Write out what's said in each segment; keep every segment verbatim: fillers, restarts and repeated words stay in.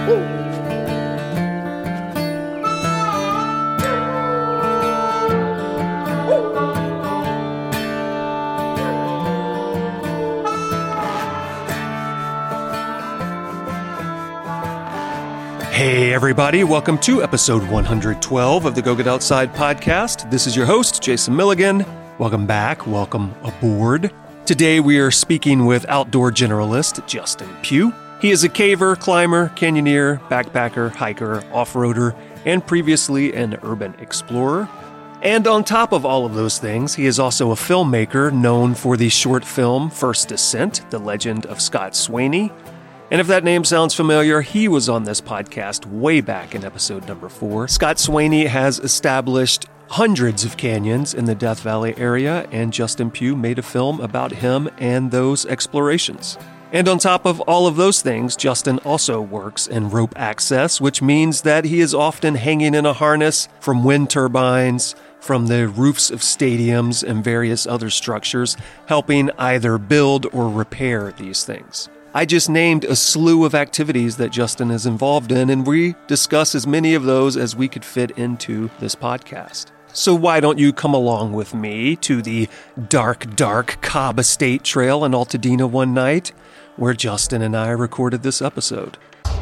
Hey everybody, welcome to episode one hundred twelve of the Go Get Outside podcast. This is your host, Jason Milligan. Welcome back, welcome aboard. Today we are speaking with outdoor generalist Justin Pugh. He is a caver, climber, canyoneer, backpacker, hiker, off-roader, and previously an urban explorer. And on top of all of those things, he is also a filmmaker known for the short film First Descent, The Legend of Scott Swaney. And if that name sounds familiar, he was on this podcast way back in episode number four. Scott Swaney has established hundreds of canyons in the Death Valley area, and Justin Pugh made a film about him and those explorations. And on top of all of those things, Justin also works in rope access, which means that he is often hanging in a harness from wind turbines, from the roofs of stadiums and various other structures, helping either build or repair these things. I just named a slew of activities that Justin is involved in, and we discuss as many of those as we could fit into this podcast. So why don't you come along with me to the dark, dark Cobb Estate Trail in Altadena one night, where Justin and I recorded this episode.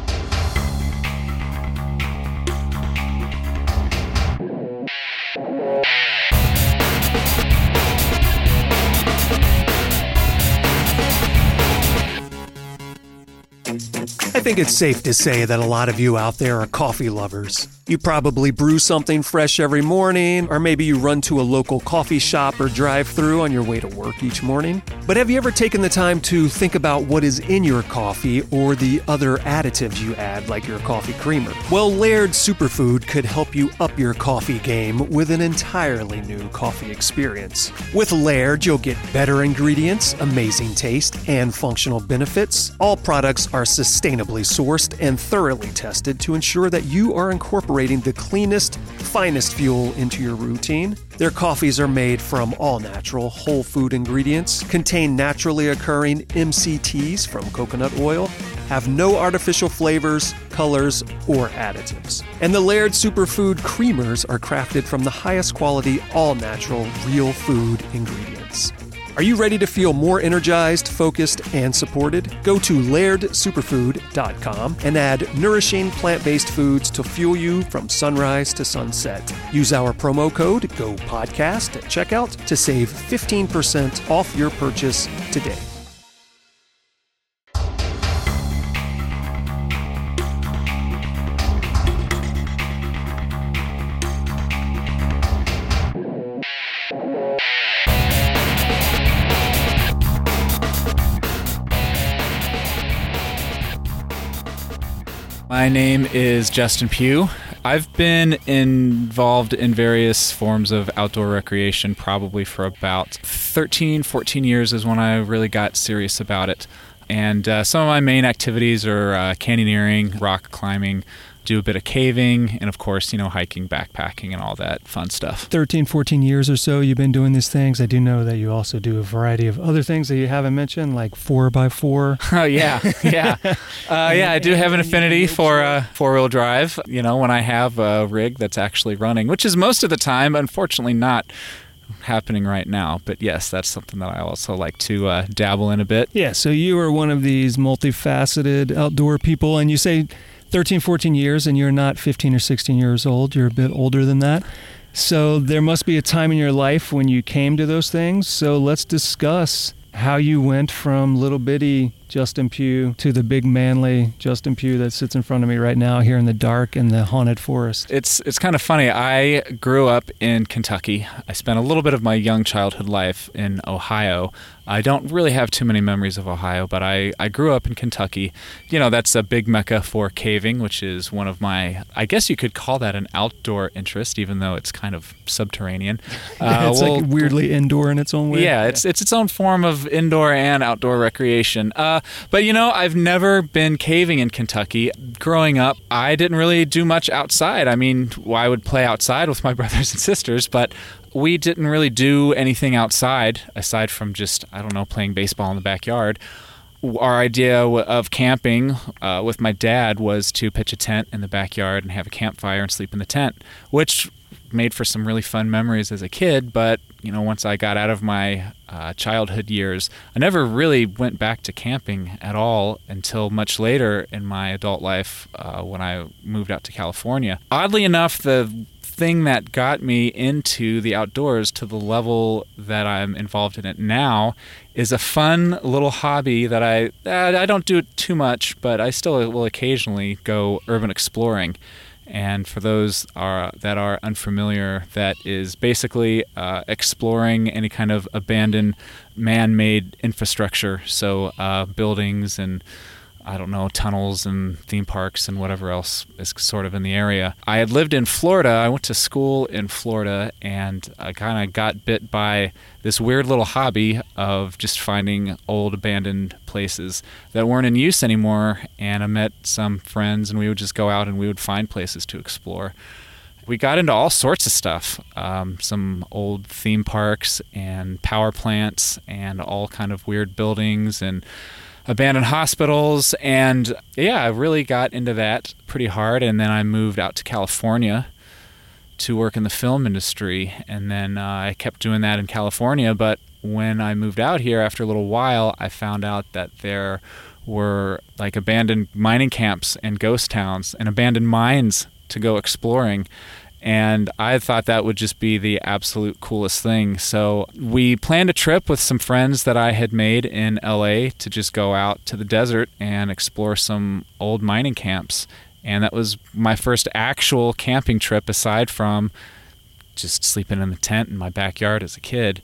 I think it's safe to say that a lot of you out there are coffee lovers. You probably brew something fresh every morning, or maybe you run to a local coffee shop or drive-thru on your way to work each morning. But have you ever taken the time to think about what is in your coffee or the other additives you add, like your coffee creamer? Well, Laird Superfood could help you up your coffee game with an entirely new coffee experience. With Laird, you'll get better ingredients, amazing taste, and functional benefits. All products are sustainably sourced and thoroughly tested to ensure that you are incorporating the cleanest, finest fuel into your routine. Their coffees are made from all-natural, whole food ingredients, contain naturally occurring M C Ts from coconut oil, have no artificial flavors, colors, or additives. And the Laird Superfood Creamers are crafted from the highest quality, all-natural, real food ingredients. Are you ready to feel more energized, focused, and supported? Go to laird superfood dot com and add nourishing plant-based foods to fuel you from sunrise to sunset. Use our promo code GOPODCAST at checkout to save fifteen percent off your purchase today. My name is Justin Pugh. I've been involved in various forms of outdoor recreation probably for about thirteen, fourteen years is when I really got serious about it. And uh, some of my main activities are uh, canyoneering, rock climbing, do a bit of caving, and of course, you know, hiking, backpacking, and all that fun stuff. thirteen, fourteen years or so you've been doing these things. I do know that you also do a variety of other things that you haven't mentioned, like four by four. Oh, yeah, yeah. Uh, yeah, I do have an affinity for uh, four-wheel drive, you know, when I have a rig that's actually running, which is most of the time, unfortunately not happening right now. But yes, that's something that I also like to uh, dabble in a bit. Yeah, so you are one of these multifaceted outdoor people, and you say thirteen, fourteen years, and you're not fifteen or sixteen years old. You're a bit older than that. So there must be a time in your life when you came to those things. So let's discuss how you went from little bitty Justin Pugh to the big manly Justin Pugh that sits in front of me right now here in the dark in the haunted forest. It's it's kind of funny. I grew up in Kentucky. I spent a little bit of my young childhood life in Ohio. I don't really have too many memories of Ohio, but I, I grew up in Kentucky. You know, that's a big mecca for caving, which is one of my, I guess you could call that an outdoor interest, even though it's kind of subterranean. Uh, it's well, like weirdly indoor in its own way. Yeah, it's it's its own form of indoor and outdoor recreation. Uh, but, you know, I've never been caving in Kentucky. Growing up, I didn't really do much outside. I mean, I would play outside with my brothers and sisters, but we didn't really do anything outside aside from just, I don't know, playing baseball in the backyard. our idea of camping uh, with my dad was to pitch a tent in the backyard and have a campfire and sleep in the tent, which made for some really fun memories as a kid. But, you know, once I got out of my uh, childhood years, I never really went back to camping at all until much later in my adult life uh, when I moved out to California. Oddly enough, the thing that got me into the outdoors to the level that I'm involved in it now is a fun little hobby that I I don't do it too much, but I still will occasionally go urban exploring. And for those are, that are unfamiliar, that is basically uh, exploring any kind of abandoned man-made infrastructure, so uh, buildings and I don't know, tunnels and theme parks and whatever else is sort of in the area. I had lived in Florida. I went to school in Florida, and I kind of got bit by this weird little hobby of just finding old abandoned places that weren't in use anymore. And I met some friends, and we would just go out and we would find places to explore. We got into all sorts of stuff, um, some old theme parks and power plants and all kind of weird buildings and abandoned hospitals, and yeah, I really got into that pretty hard. And then I moved out to California to work in the film industry, and then uh, I kept doing that in California. But when I moved out here, after a little while, I found out that there were like abandoned mining camps and ghost towns and abandoned mines to go exploring. And I thought that would just be the absolute coolest thing. So we planned a trip with some friends that I had made in L A to just go out to the desert and explore some old mining camps. And that was my first actual camping trip aside from just sleeping in the tent in my backyard as a kid.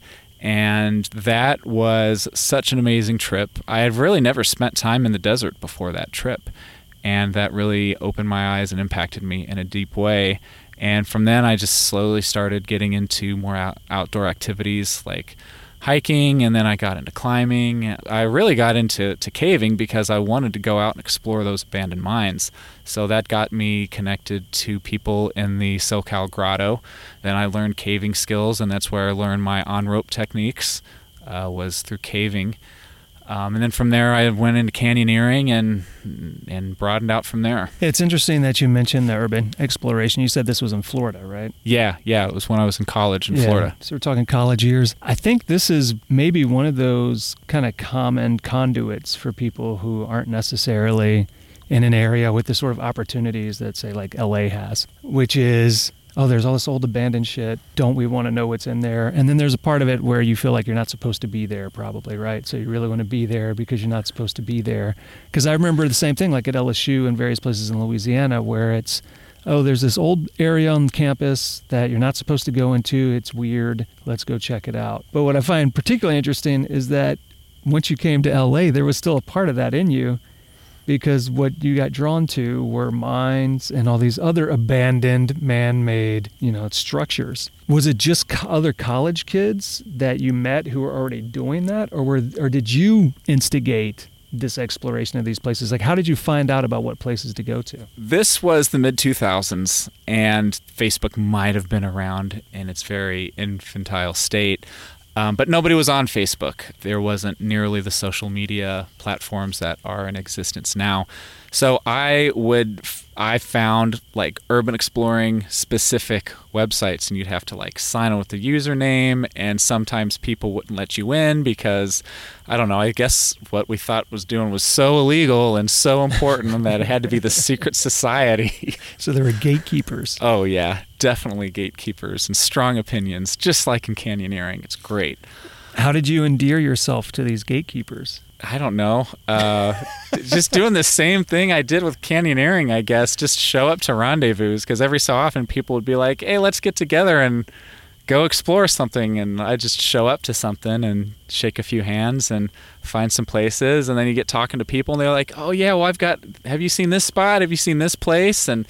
And that was such an amazing trip. I had really never spent time in the desert before that trip. And that really opened my eyes and impacted me in a deep way. And from then, I just slowly started getting into more out- outdoor activities like hiking, and then I got into climbing. I really got into to caving because I wanted to go out and explore those abandoned mines. So that got me connected to people in the SoCal Grotto. Then I learned caving skills, and that's where I learned my on-rope techniques, uh, was through caving. Um, and then from there, I went into canyoneering and and broadened out from there. It's interesting that you mentioned the urban exploration. You said this was in Florida, right? Yeah, yeah. It was when I was in college in yeah. Florida. So we're talking college years. I think this is maybe one of those kind of common conduits for people who aren't necessarily in an area with the sort of opportunities that, say, like L A has, which is, oh, there's all this old abandoned shit. Don't we want to know what's in there? And then there's a part of it where you feel like you're not supposed to be there, probably, right? So you really want to be there because you're not supposed to be there. Because I remember the same thing, like at L S U and various places in Louisiana, where it's, oh, there's this old area on campus that you're not supposed to go into. It's weird. Let's go check it out. But what I find particularly interesting is that once you came to L A, there was still a part of that in you, because what you got drawn to were mines and all these other abandoned, man-made, you know, structures. Was it just co- other college kids that you met who were already doing that, or were, or did you instigate this exploration of these places? Like, how did you find out about what places to go to? This was the mid two thousands, and Facebook might have been around in its very infantile state. Um, but nobody was on Facebook. There wasn't nearly the social media platforms that are in existence now. So I would, I found like urban exploring specific websites, and you'd have to like sign in with the username, and sometimes people wouldn't let you in because, I don't know, I guess what we thought was doing was so illegal and so important that it had to be the secret society. So there were gatekeepers. Oh yeah, definitely gatekeepers and strong opinions, just like in canyoneering. It's great. How did you endear yourself to these gatekeepers? I don't know. Uh, just doing the same thing I did with canyoneering, I guess. Just show up to rendezvous, because every so often people would be like, hey, let's get together and go explore something. And I just show up to something and shake a few hands and find some places. And then you get talking to people and they're like, oh, yeah, well, I've got, have you seen this spot? Have you seen this place? And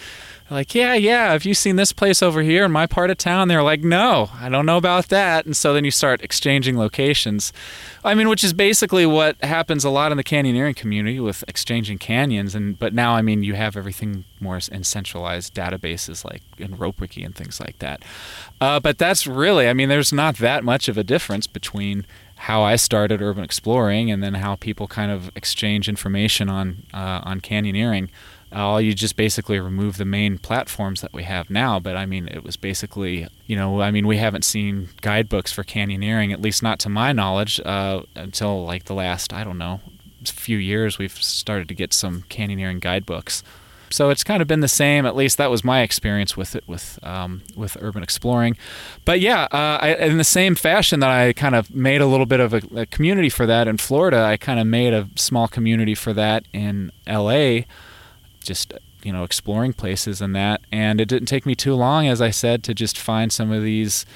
Like, yeah, yeah, have you seen this place over here in my part of town? They're like, no, I don't know about that. And so then you start exchanging locations. I mean, which is basically what happens a lot in the canyoneering community with exchanging canyons. And But now, I mean, you have everything more in centralized databases like in RopeWiki and things like that. Uh, but that's really, I mean, there's not that much of a difference between how I started urban exploring and then how people kind of exchange information on uh, on canyoneering. Uh, you just basically remove the main platforms that we have now. But I mean, it was basically, you know, I mean, we haven't seen guidebooks for canyoneering, at least not to my knowledge, uh, until like the last, I don't know, few years we've started to get some canyoneering guidebooks. So it's kind of been the same. At least that was my experience with it, with um, with urban exploring. But yeah, uh, I, in the same fashion that I kind of made a little bit of a, a community for that in Florida, I kind of made a small community for that in L A, just, you know, exploring places and that. And it didn't take me too long, as I said, to just find some of these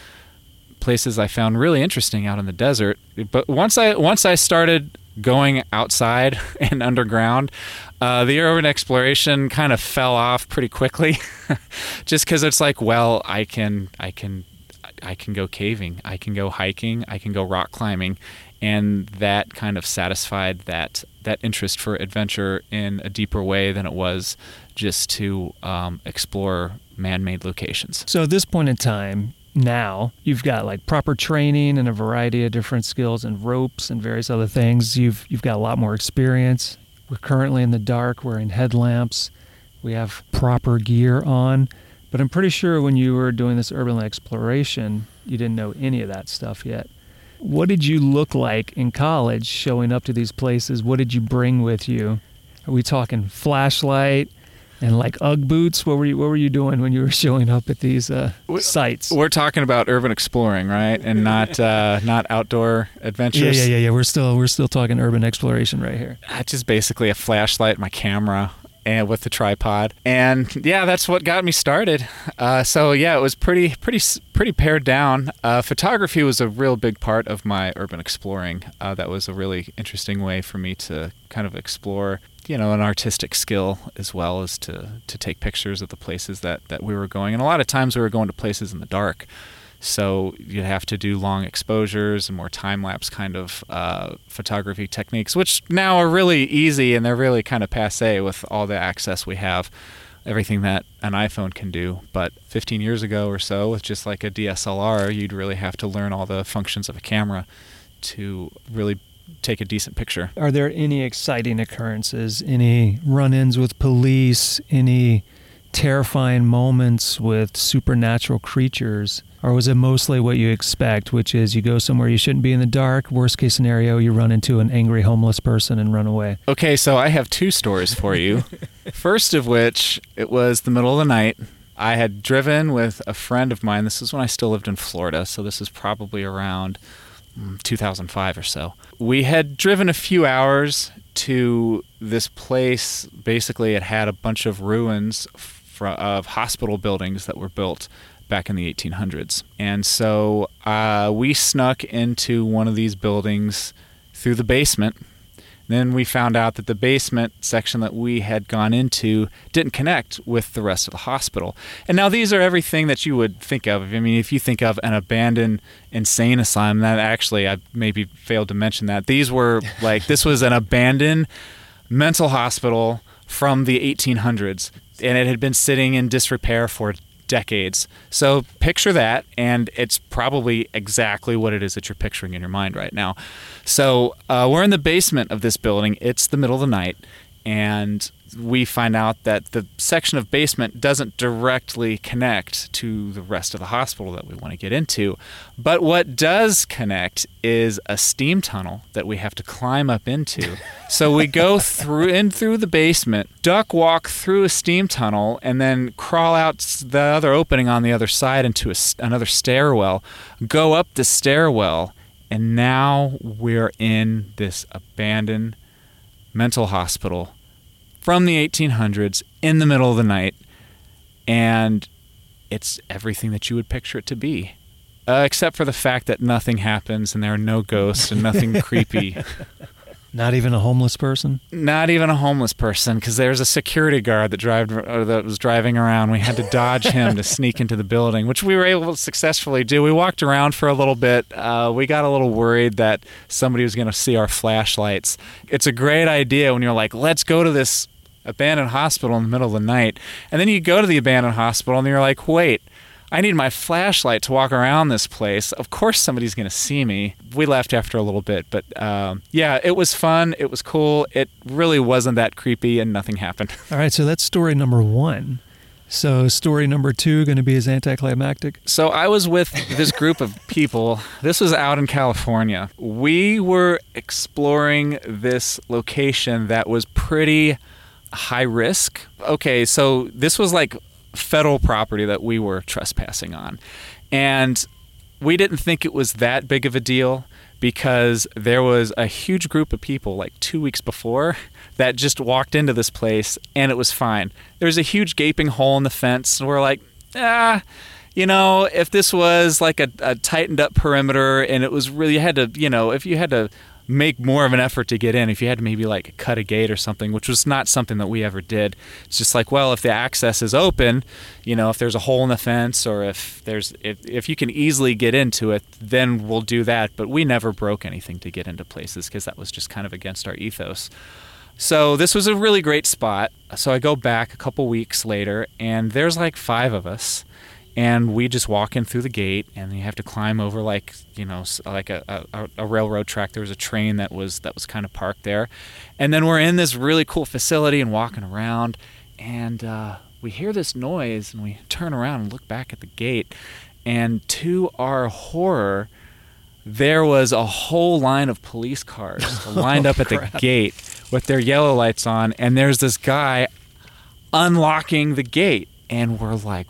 places I found really interesting out in the desert. But once I once I started going outside and underground, uh, the urban exploration kind of fell off pretty quickly, just because it's like, well, I can I can I can go caving, I can go hiking, I can go rock climbing. And that kind of satisfied that that interest for adventure in a deeper way than it was just to um, explore man-made locations. So at this point in time, now, you've got like proper training and a variety of different skills and ropes and various other things. You've you've got a lot more experience. We're currently in the dark, wearing headlamps. We have proper gear on. But I'm pretty sure when you were doing this urban exploration, you didn't know any of that stuff yet. What did you look like in college showing up to these places? What did you bring with you? Are we talking flashlight and like Ugg boots? What were you What were you doing when you were showing up at these uh, sites? We're talking about urban exploring, right, and not uh, not outdoor adventures. Yeah, yeah, yeah, yeah. We're still we're still talking urban exploration right here. Uh, just basically a flashlight, my camera, and with the tripod, and yeah, that's what got me started. Uh, so yeah, it was pretty pretty pretty pared down. Uh, photography was a real big part of my urban exploring. Uh, that was a really interesting way for me to kind of explore, you know, an artistic skill as well as to to take pictures of the places that that we were going. And a lot of times we were going to places in the dark, so you'd have to do long exposures and more time-lapse kind of uh, photography techniques, which now are really easy and they're really kind of passé with all the access we have, everything that an iPhone can do. But fifteen years ago or so, with just like a D S L R, you'd really have to learn all the functions of a camera to really take a decent picture. Are there any exciting occurrences, any run-ins with police, any terrifying moments with supernatural creatures? Or was it mostly what you expect, which is you go somewhere you shouldn't be in the dark, worst case scenario, you run into an angry homeless person and run away? Okay, so I have two stories for you. First of which, it was the middle of the night. I had driven with a friend of mine. This is when I still lived in Florida, so this is probably around two thousand five or so. We had driven a few hours to this place. Basically, it had a bunch of ruins fr- of hospital buildings that were built back in the eighteen hundreds. And so uh, we snuck into one of these buildings through the basement. Then we found out that the basement section that we had gone into didn't connect with the rest of the hospital. And now these are everything that you would think of. I mean, if you think of an abandoned insane asylum, that actually, I maybe failed to mention that. These were like, this was an abandoned mental hospital from the eighteen hundreds. And it had been sitting in disrepair for decades. So picture that, and it's probably exactly what it is that you're picturing in your mind right now. So uh, we're in the basement of this building. It's the middle of the night, and we find out that the section of basement doesn't directly connect to the rest of the hospital that we want to get into. But what does connect is a steam tunnel that we have to climb up into. So we go through in through the basement, duck walk through a steam tunnel, and then crawl out the other opening on the other side into a, another stairwell, go up the stairwell, and now we're in this abandoned mental hospital from the eighteen hundreds in the middle of the night, and it's everything that you would picture it to be, uh, except for the fact that nothing happens and there are no ghosts and nothing creepy Not even a homeless person? Not even a homeless person, because there's a security guard that, drive, uh, that was driving around. We had to dodge him to sneak into the building, which we were able to successfully do. We walked around for a little bit. Uh, we got a little worried that somebody was going to see our flashlights. It's a great idea when you're like, let's go to this abandoned hospital in the middle of the night. And then you go to the abandoned hospital and you're like, wait, I need my flashlight to walk around this place. Of course somebody's going to see me. We left after a little bit, but um, yeah, it was fun. It was cool. It really wasn't that creepy, and nothing happened. All right, so that's story number one. So story number two going to be as anticlimactic? So I was with this group of people. This was out in California. We were exploring this location that was pretty high risk. Okay, so this was like federal property that we were trespassing on. And we didn't think it was that big of a deal because there was a huge group of people like two weeks before that just walked into this place and it was fine. There was a huge gaping hole in the fence and we're like, ah, you know, if this was like a, a tightened up perimeter and it was really, you had to, you know, if you had to make more of an effort to get in, if you had to maybe like cut a gate or something, which was not something that we ever did. It's just like, well, if the access is open, you know, if there's a hole in the fence or if there's if, if you can easily get into it, then we'll do that. But we never broke anything to get into places because that was just kind of against our ethos. So this was a really great spot. So I go back a couple weeks later and there's like five of us. And we just walk in through the gate, and you have to climb over like, you know, like a, a, a railroad track. There was a train that was that was kind of parked there. And then we're in this really cool facility and walking around, and uh, we hear this noise, and we turn around and look back at the gate. And to our horror, there was a whole line of police cars lined oh, up at crap. the gate with their yellow lights on, and there's this guy unlocking the gate. And we're like,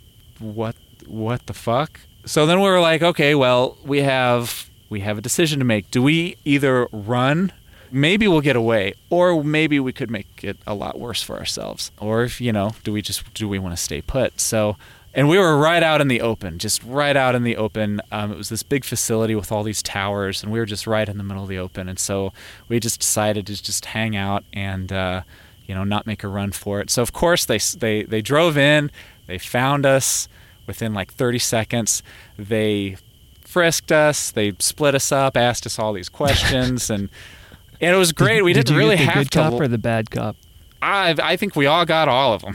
what what the fuck? So then we were like, okay, well, we have we have a decision to make. Do we either run, maybe we'll get away, or maybe we could make it a lot worse for ourselves? Or if, you know, do we just do we want to stay put? So, and we were right out in the open, just right out in the open. Um, it was this big facility with all these towers, and we were just right in the middle of the open. And so we just decided to just hang out and uh, you know, not make a run for it. So of course they they they drove in. They found us within like thirty seconds. They frisked us. They split us up, asked us all these questions, and and it was great. Did, we didn't did you really get the have good to. cop or the bad cop? I I think we all got all of them,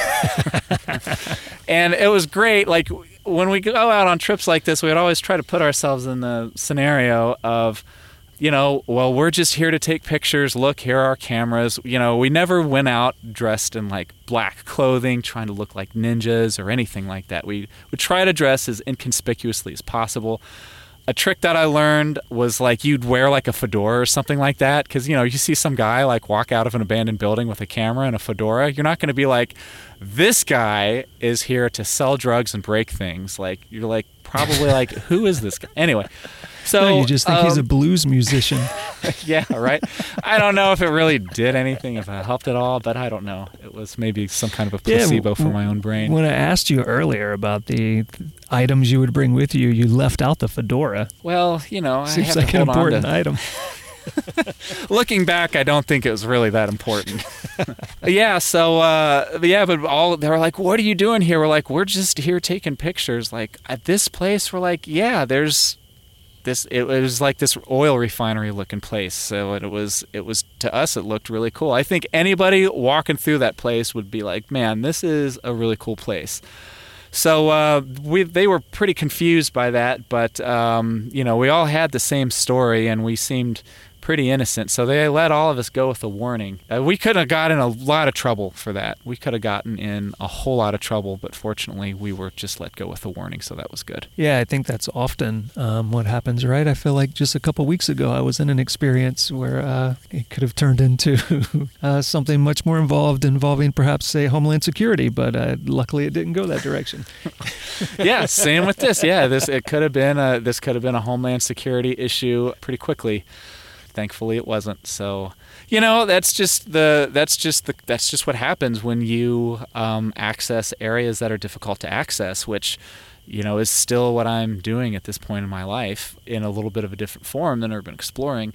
and it was great. Like when we go out on trips like this, we would always try to put ourselves in the scenario of, you know, well, we're just here to take pictures. Look, here are our cameras. You know, we never went out dressed in like black clothing, trying to look like ninjas or anything like that. We would try to dress as inconspicuously as possible. A trick that I learned was like you'd wear like a fedora or something like that. Because, you know, you see some guy like walk out of an abandoned building with a camera and a fedora. You're not going to be like, this guy is here to sell drugs and break things. Like, you're like, probably like, who is this guy? Anyway. So no, you just think um, he's a blues musician. Yeah, right. I don't know if it really did anything, if it helped at all, but I don't know. It was maybe some kind of a placebo yeah, for my own brain. When I asked you earlier about the items you would bring with you, you left out the fedora. Well, you know, Seems I have like to an hold important on to, item. Looking back, I don't think it was really that important. yeah, so, uh, yeah, but all they were like, what are you doing here? We're like, we're just here taking pictures. Like, at this place, we're like, yeah, there's this, it was like this oil refinery looking place. So it was, it was, to us, it looked really cool. I think anybody walking through that place would be like, man, this is a really cool place. So uh, we they were pretty confused by that, but um, you know, we all had the same story and we seemed pretty innocent. So they let all of us go with a warning. Uh, we could have gotten a lot of trouble for that. We could have gotten in a whole lot of trouble, but fortunately we were just let go with a warning, so that was good. Yeah, I think that's often um, what happens, right? I feel like just a couple weeks ago I was in an experience where uh, it could have turned into uh, something much more involved, involving perhaps, say, Homeland Security, but uh, luckily it didn't go that direction. Yeah, same with this. Yeah, this it could have been a, this could have been a Homeland Security issue pretty quickly. Thankfully, it wasn't. So, you know, that's just the that's just the that's just what happens when you um, access areas that are difficult to access, which, you know, is still what I'm doing at this point in my life in a little bit of a different form than urban exploring.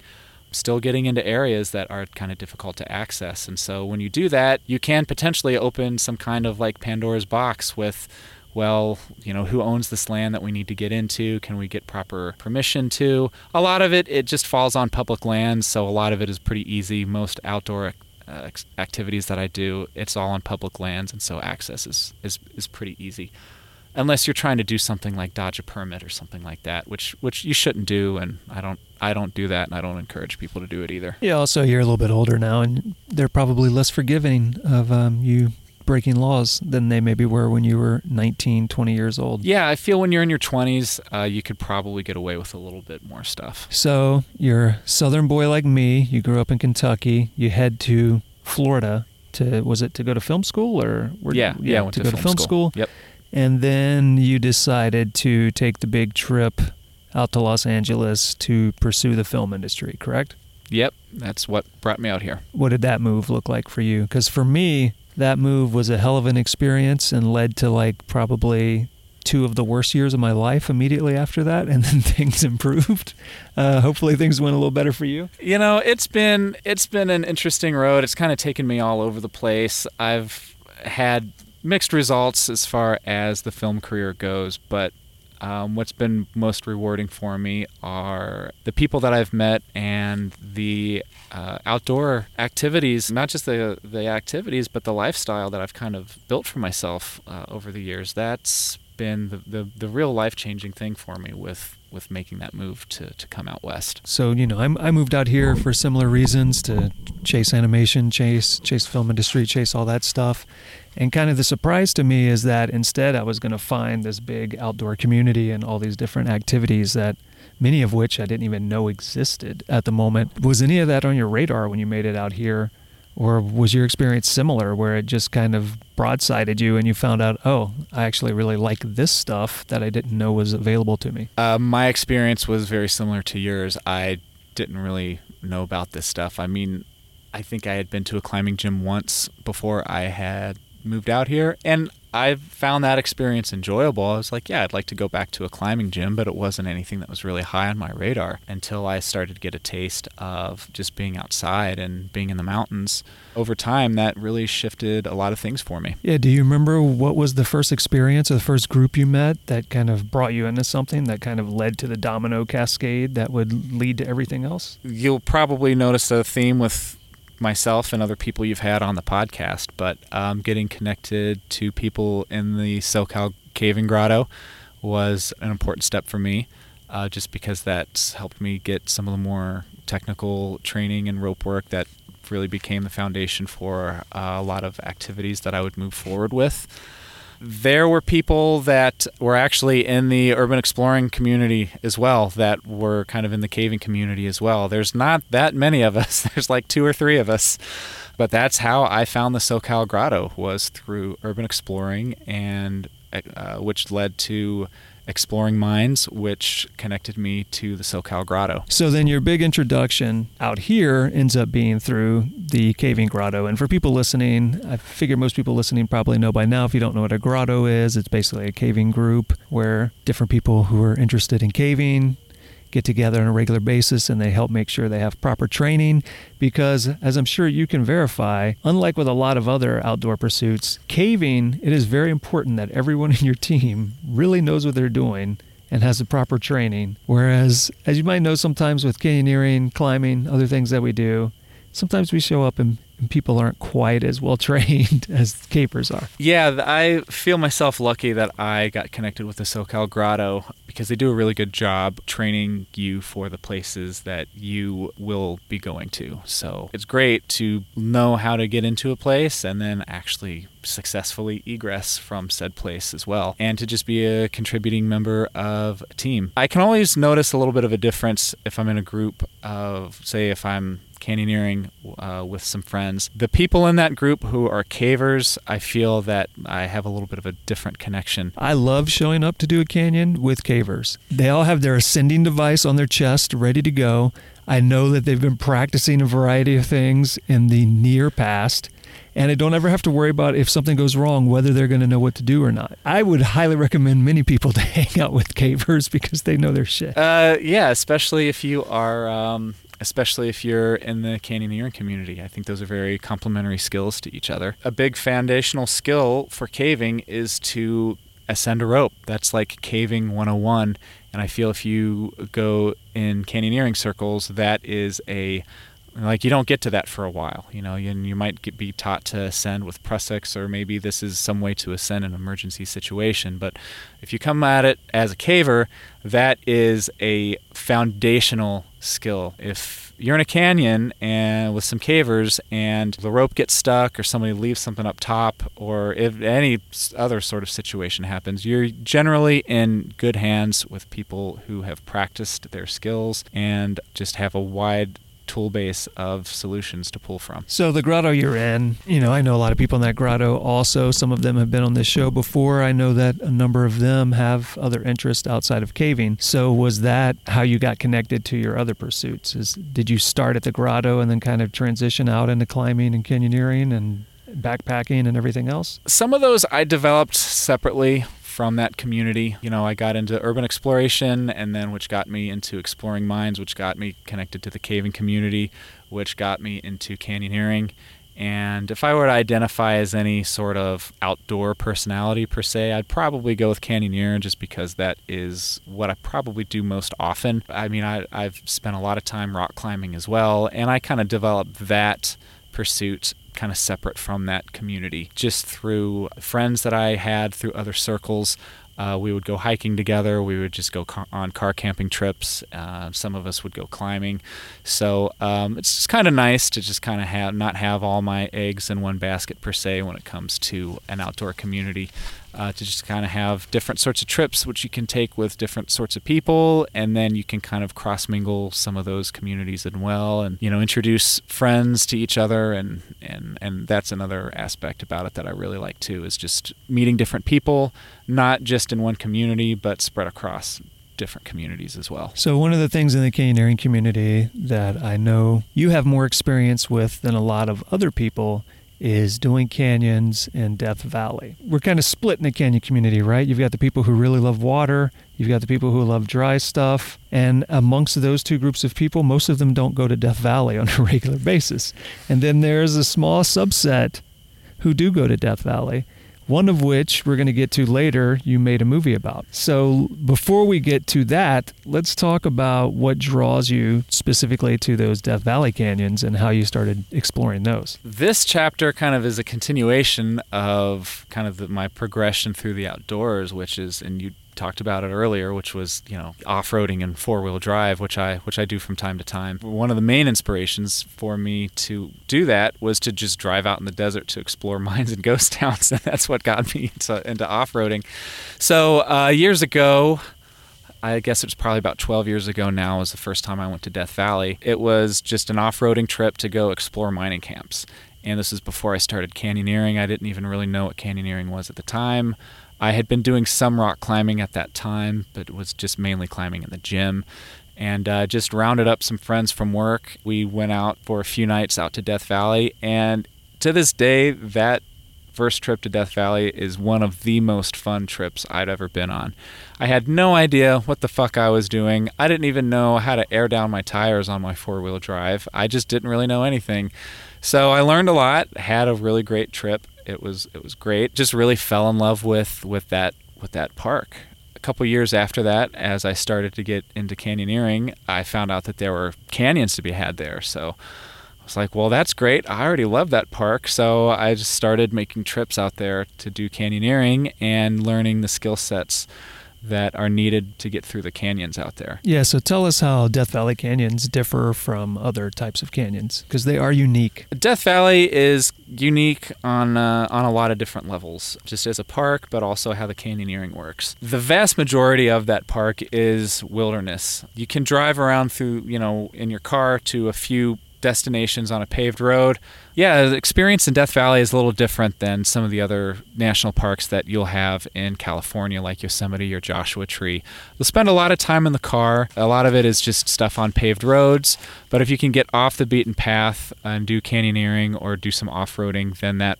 still getting into areas that are kind of difficult to access. And so when you do that, you can potentially open some kind of like Pandora's box with, well, you know, who owns this land that we need to get into? Can we get proper permission to? A lot of it, it just falls on public lands, so a lot of it is pretty easy. Most outdoor uh, activities that I do, it's all on public lands, and so access is, is, is pretty easy. Unless you're trying to do something like dodge a permit or something like that, which which you shouldn't do, and I don't I don't do that, and I don't encourage people to do it either. Yeah, also you're a little bit older now, and they're probably less forgiving of um, you breaking laws than they maybe were when you were nineteen, twenty years old. Yeah, I feel when you're in your twenties, uh, you could probably get away with a little bit more stuff. So you're a southern boy like me. You grew up in Kentucky. You head to Florida to, was it to go to film school or? Where, yeah, yeah, I went to, to go film to film school. school. Yep. And then you decided to take the big trip out to Los Angeles to pursue the film industry, correct? Yep, that's what brought me out here. What did that move look like for you? Because for me, that move was a hell of an experience and led to like probably two of the worst years of my life immediately after that, and then things improved. Uh, hopefully things went a little better for you. You know, it's been it's been an interesting road. It's kind of taken me all over the place. I've had mixed results as far as the film career goes, but um, what's been most rewarding for me are the people that I've met and the uh, outdoor activities, not just the the activities, but the lifestyle that I've kind of built for myself uh, over the years. That's been the, the, the real life-changing thing for me with with making that move to, to come out west. So, you know, I'm, I moved out here for similar reasons, to chase animation, chase chase film industry, chase all that stuff. And kind of the surprise to me is that instead I was going to find this big outdoor community and all these different activities that many of which I didn't even know existed at the moment. Was any of that on your radar when you made it out here? Or was your experience similar where it just kind of broadsided you and you found out, oh, I actually really like this stuff that I didn't know was available to me? Uh, my experience was very similar to yours. I didn't really know about this stuff. I mean, I think I had been to a climbing gym once before I had moved out here, and I found that experience enjoyable. I was like, yeah, I'd like to go back to a climbing gym, but it wasn't anything that was really high on my radar until I started to get a taste of just being outside and being in the mountains. Over time, that really shifted a lot of things for me. Yeah, do you remember what was the first experience or the first group you met that kind of brought you into something that kind of led to the domino cascade that would lead to everything else? You'll probably notice a theme with myself and other people you've had on the podcast, but um, getting connected to people in the SoCal Caving Grotto was an important step for me, uh, just because that's helped me get some of the more technical training and rope work that really became the foundation for uh, a lot of activities that I would move forward with. There were people that were actually in the urban exploring community as well, that were kind of in the caving community as well. There's not that many of us. There's like two or three of us. But that's how I found the SoCal Grotto, was through urban exploring, and uh, which led to Exploring Minds, which connected me to the SoCal Grotto. So then your big introduction out here ends up being through the Caving Grotto. And for people listening, I figure most people listening probably know by now, if you don't know what a grotto is, it's basically a caving group where different people who are interested in caving get together on a regular basis, and they help make sure they have proper training, because as I'm sure you can verify, unlike with a lot of other outdoor pursuits, caving, it is very important that everyone in your team really knows what they're doing and has the proper training. Whereas, as you might know, sometimes with canyoneering, climbing, other things that we do, sometimes we show up and, and people aren't quite as well trained as cavers are. Yeah, I feel myself lucky that I got connected with the SoCal Grotto, because they do a really good job training you for the places that you will be going to. So it's great to know how to get into a place and then actually successfully egress from said place as well, and to just be a contributing member of a team. I can always notice a little bit of a difference if I'm in a group of, say, if I'm canyoneering uh, with some friends. The people in that group who are cavers, I feel that I have a little bit of a different connection. I love showing up to do a canyon with cavers. They all have their ascending device on their chest ready to go. I know that they've been practicing a variety of things in the near past, and I don't ever have to worry about if something goes wrong, whether they're going to know what to do or not. I would highly recommend many people to hang out with cavers because they know their shit. Uh, yeah, especially if you are um, especially if you're in the canyoneering community. I think those are very complementary skills to each other. A big foundational skill for caving is to ascend a rope. That's like caving one oh one. And I feel if you go in canyoneering circles, that is a Like, you don't get to that for a while, you know, and you might get, be taught to ascend with prussics, or maybe this is some way to ascend in an emergency situation. But if you come at it as a caver, that is a foundational skill. If you're in a canyon and with some cavers and the rope gets stuck, or somebody leaves something up top, or if any other sort of situation happens, you're generally in good hands with people who have practiced their skills and just have a wide tool base of solutions to pull from. So the grotto you're in, you know, I know a lot of people in that grotto also. Some of them have been on this show before. I know that a number of them have other interests outside of caving. So was that how you got connected to your other pursuits? Is did you start at the grotto and then kind of transition out into climbing and canyoneering and backpacking and everything else? Some of those I developed separately from that community. You know, I got into urban exploration, and then which got me into exploring mines, which got me connected to the caving community, which got me into canyoneering. And if I were to identify as any sort of outdoor personality per se, I'd probably go with canyoneering, just because that is what I probably do most often. I mean, I, I've spent a lot of time rock climbing as well, and I kind of developed that pursuit kind of separate from that community, just through friends that I had through other circles. Uh, we would go hiking together. We would just go car- on car camping trips. Uh, some of us would go climbing. So um, it's just kind of nice to just kind of have not have all my eggs in one basket per se when it comes to an outdoor community. Uh, to just kind of have different sorts of trips which you can take with different sorts of people, and then you can kind of cross mingle some of those communities as well, and you know, introduce friends to each other, and and and that's another aspect about it that I really like too, is just meeting different people, not just in one community but spread across different communities as well. So one of the things in the canyoneering community that I know you have more experience with than a lot of other people is doing canyons in Death Valley. We're kind of split in the canyon community, right? You've got the people who really love water, you've got the people who love dry stuff, and amongst those two groups of people, most of them don't go to Death Valley on a regular basis. And then there's a small subset who do go to Death Valley, one of which we're going to get to later, you made a movie about. So before we get to that, let's talk about what draws you specifically to those Death Valley canyons and how you started exploring those. This chapter kind of is a continuation of kind of the, my progression through the outdoors, which is, and you talked about it earlier, which was, you know, off-roading and four-wheel drive, which I which I do from time to time. One of the main inspirations for me to do that was to just drive out in the desert to explore mines and ghost towns, and that's what got me into, into off-roading. So uh, years ago, I guess it was probably about twelve years ago now, was the first time I went to Death Valley. It was just an off-roading trip to go explore mining camps. And this is before I started canyoneering. I didn't even really know what canyoneering was at the time. I had been doing some rock climbing at that time, but it was just mainly climbing in the gym. And uh, just rounded up some friends from work. We went out for a few nights out to Death Valley. And to this day, that first trip to Death Valley is one of the most fun trips I'd ever been on. I had no idea what the fuck I was doing. I didn't even know how to air down my tires on my four-wheel drive. I just didn't really know anything. So I learned a lot, had a really great trip. It was it was great. Just really fell in love with, with that with that park. A couple years after that, as I started to get into canyoneering, I found out that there were canyons to be had there. So I was like, well, that's great. I already love that park. So I just started making trips out there to do canyoneering and learning the skill sets that are needed to get through the canyons out there. Yeah, so tell us how Death Valley canyons differ from other types of canyons, because they are unique. Death Valley is unique on uh, on a lot of different levels, just as a park, but also how the canyoneering works. The vast majority of that park is wilderness. You can drive around through, you know, in your car to a few destinations on a paved road. Yeah, the experience in Death Valley is a little different than some of the other national parks that you'll have in California, like Yosemite or Joshua Tree. You'll spend a lot of time in the car. A lot of it is just stuff on paved roads, but if you can get off the beaten path and do canyoneering or do some off-roading, then that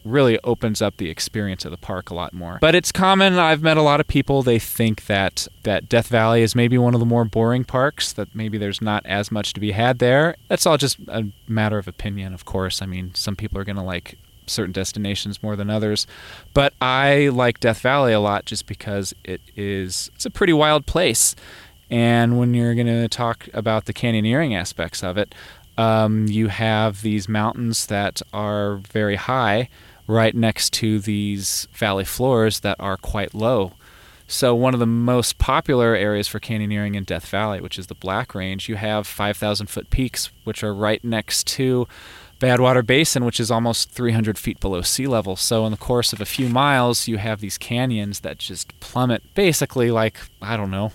really opens up the experience of the park a lot more. But it's common. I've met a lot of people. They think that, that Death Valley is maybe one of the more boring parks, that maybe there's not as much to be had there. That's all just a matter of opinion, of course. I mean, some people are going to like certain destinations more than others. But I like Death Valley a lot just because it is it's a pretty wild place. And when you're going to talk about the canyoneering aspects of it, um, you have these mountains that are very high right next to these valley floors that are quite low. So one of the most popular areas for canyoneering in Death Valley, which is the Black Range, you have five thousand foot peaks, which are right next to Badwater Basin, which is almost three hundred feet below sea level. So in the course of a few miles, you have these canyons that just plummet basically like, I don't know,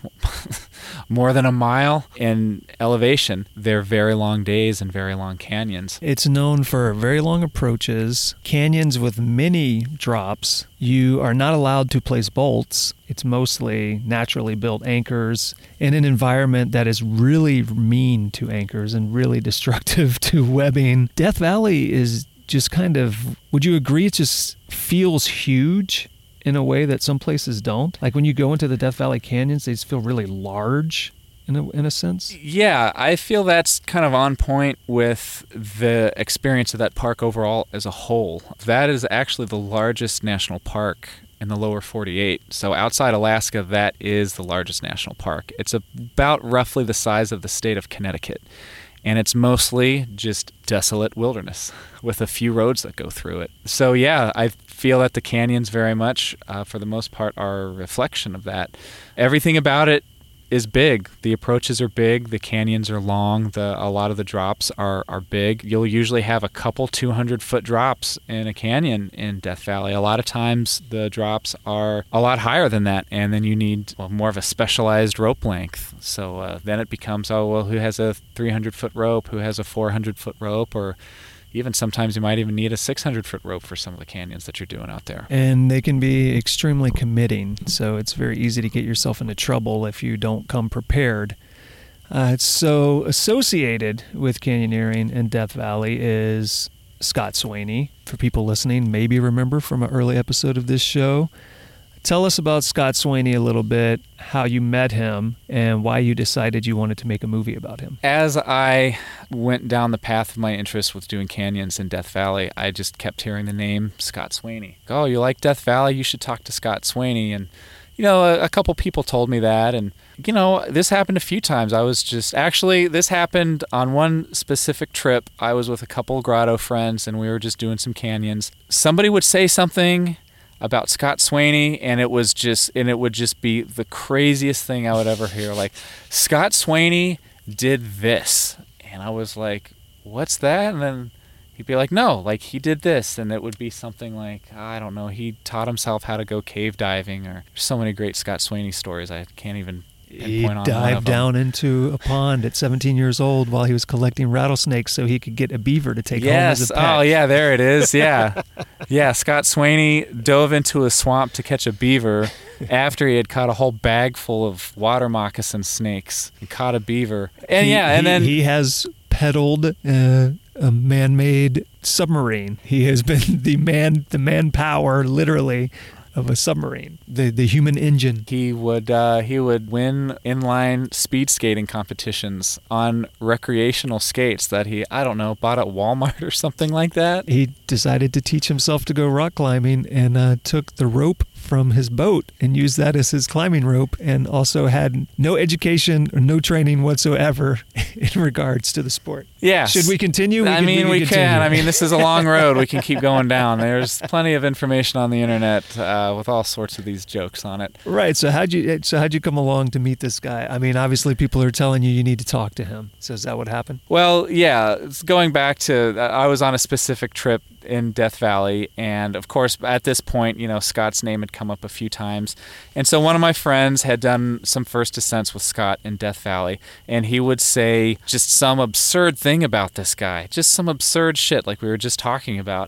more than a mile in elevation. They're very long days and very long canyons. It's known for very long approaches, canyons with many drops. You are not allowed to place bolts. It's mostly naturally built anchors in an environment that is really mean to anchors and really destructive to webbing. Death Valley is just kind of, would you agree, it just feels huge in a way that some places don't? Like when you go into the Death Valley canyons, they just feel really large in a, in a sense? Yeah, I feel that's kind of on point with the experience of that park overall as a whole. That is actually the largest national park in the lower forty-eight. So outside Alaska, that is the largest national park. It's about roughly the size of the state of Connecticut. And it's mostly just desolate wilderness with a few roads that go through it. So yeah, I feel that the canyons very much, uh, for the most part, are a reflection of that. Everything about it is big. The approaches are big. The canyons are long. The a lot of the drops are, are big. You'll usually have a couple two hundred foot drops in a canyon in Death Valley. A lot of times the drops are a lot higher than that, and then you need well, more of a specialized rope length. So uh, then it becomes, oh, well, who has a three hundred foot rope? Who has a four hundred foot rope? Or even sometimes you might even need a six hundred foot rope for some of the canyons that you're doing out there. And they can be extremely committing, so it's very easy to get yourself into trouble if you don't come prepared. Uh, so associated with canyoneering in Death Valley is Scott Swaney. For people listening, maybe remember from an early episode of this show. Tell us about Scott Swaney a little bit, how you met him, and why you decided you wanted to make a movie about him. As I went down the path of my interest with doing canyons in Death Valley, I just kept hearing the name Scott Swaney. Oh, you like Death Valley? You should talk to Scott Swaney. And, you know, a, a couple people told me that. And, you know, this happened a few times. I was just, actually, this happened on one specific trip. I was with a couple grotto friends, and we were just doing some canyons. Somebody would say something about Scott Swaney, and it was just, and it would just be the craziest thing I would ever hear. Like, Scott Swaney did this, and I was like, "What's that?" And then he'd be like, "No, like he did this," and it would be something like, I don't know, he taught himself how to go cave diving, or there's so many great Scott Swaney stories. I can't even. He dived down into a pond at seventeen years old while he was collecting rattlesnakes so he could get a beaver to take yes. home as a pet. Oh, yeah, there it is. Yeah. Yeah, Scott Swaney dove into a swamp to catch a beaver after he had caught a whole bag full of water moccasin snakes. He caught a beaver. And he, yeah, and he, then he has pedaled uh, a man-made submarine. He has been the man, the manpower, literally, of a submarine, the the human engine. He would uh, he would win inline speed skating competitions on recreational skates that he, I don't know, bought at Walmart or something like that. He decided to teach himself to go rock climbing and uh, took the rope from his boat and used that as his climbing rope, and also had no education or no training whatsoever in regards to the sport. Yeah. Should we continue? We I can, mean, we, we can. can. I mean, this is a long road. We can keep going down. There's plenty of information on the internet uh, with all sorts of these jokes on it. Right. So how'd you so how'd you come along to meet this guy? I mean, obviously people are telling you you need to talk to him. So is that what happened? Well, yeah. It's going back to, I was on a specific trip in Death Valley, and of course at this point, you know, Scott's name had come up a few times, and so one of my friends had done some first descents with Scott in Death Valley, and he would say just some absurd thing about this guy, just some absurd shit like we were just talking about.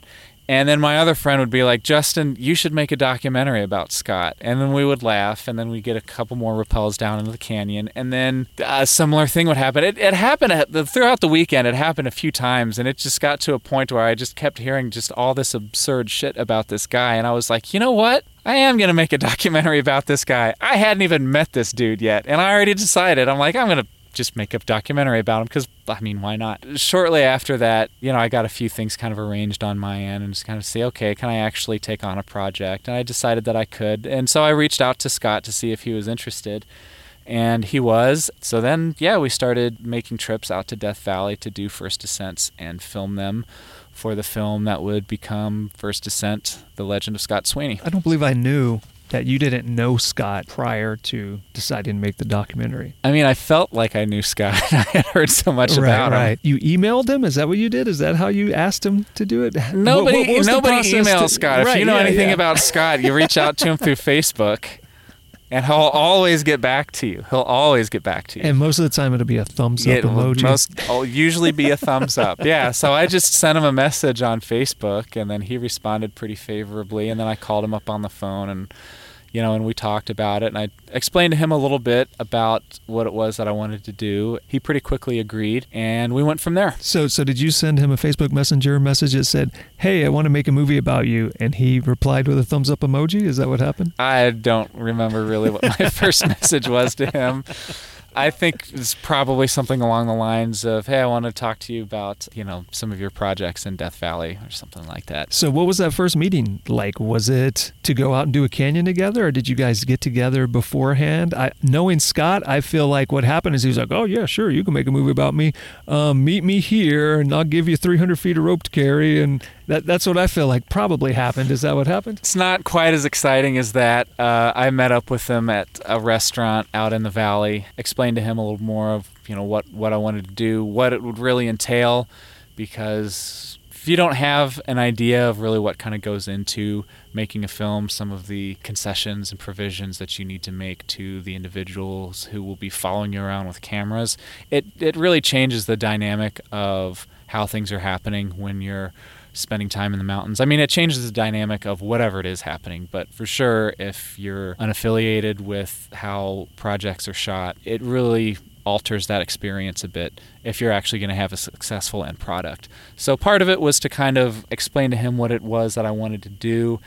And then my other friend would be like, Justin, you should make a documentary about Scott. And then we would laugh, and then we'd get a couple more rappels down into the canyon. And then a similar thing would happen. It, it happened at the, throughout the weekend. It happened a few times, and it just got to a point where I just kept hearing just all this absurd shit about this guy. And I was like, you know what? I am going to make a documentary about this guy. I hadn't even met this dude yet, and I already decided. I'm like, I'm going to just make a documentary about him because, I mean, why not? Shortly after that, you know, I got a few things kind of arranged on my end and just kind of say, okay, can I actually take on a project? And I decided that I could. And so I reached out to Scott to see if he was interested. And he was. So then, yeah, we started making trips out to Death Valley to do first descents and film them for the film that would become First Descent, The Legend of Scott Sweeney. I don't believe I knew that you didn't know Scott prior to deciding to make the documentary. I mean, I felt like I knew Scott. I had heard so much right, about right. him. You emailed him? Is that what you did? Is that how you asked him to do it? Nobody, what, what was nobody the process emails to, Scott. Right, if you know yeah, anything yeah. about Scott, you reach out to him through Facebook, and he'll always get back to you. He'll always get back to you. And most of the time it'll be a thumbs up It will emoji. most it'll usually be a thumbs up. Yeah, so I just sent him a message on Facebook, and then he responded pretty favorably, and then I called him up on the phone, and you know, and we talked about it, and I explained to him a little bit about what it was that I wanted to do. He pretty quickly agreed, and we went from there. So so did you send him a Facebook Messenger message that said, hey, I want to make a movie about you, and he replied with a thumbs up emoji? Is that what happened? I don't remember really what my first message was to him. I think it's probably something along the lines of, hey, I want to talk to you about, you know, some of your projects in Death Valley or something like that. So what was that first meeting like? Was it to go out and do a canyon together, or did you guys get together beforehand? I, knowing Scott, I feel like what happened is he was like, oh, yeah, sure, you can make a movie about me. Um, meet me here, and I'll give you three hundred feet of rope to carry. And that, that's what I feel like probably happened. Is that what happened? It's not quite as exciting as that. Uh, I met up with him at a restaurant out in the valley, explained to him a little more of, you know, what, what I wanted to do, what it would really entail, because if you don't have an idea of really what kind of goes into making a film, some of the concessions and provisions that you need to make to the individuals who will be following you around with cameras, it, it really changes the dynamic of how things are happening when you're spending time in the mountains. I mean, it changes the dynamic of whatever it is happening, but for sure, if you're unaffiliated with how projects are shot, it really alters that experience a bit if you're actually going to have a successful end product. So part of it was to kind of explain to him what it was that I wanted to do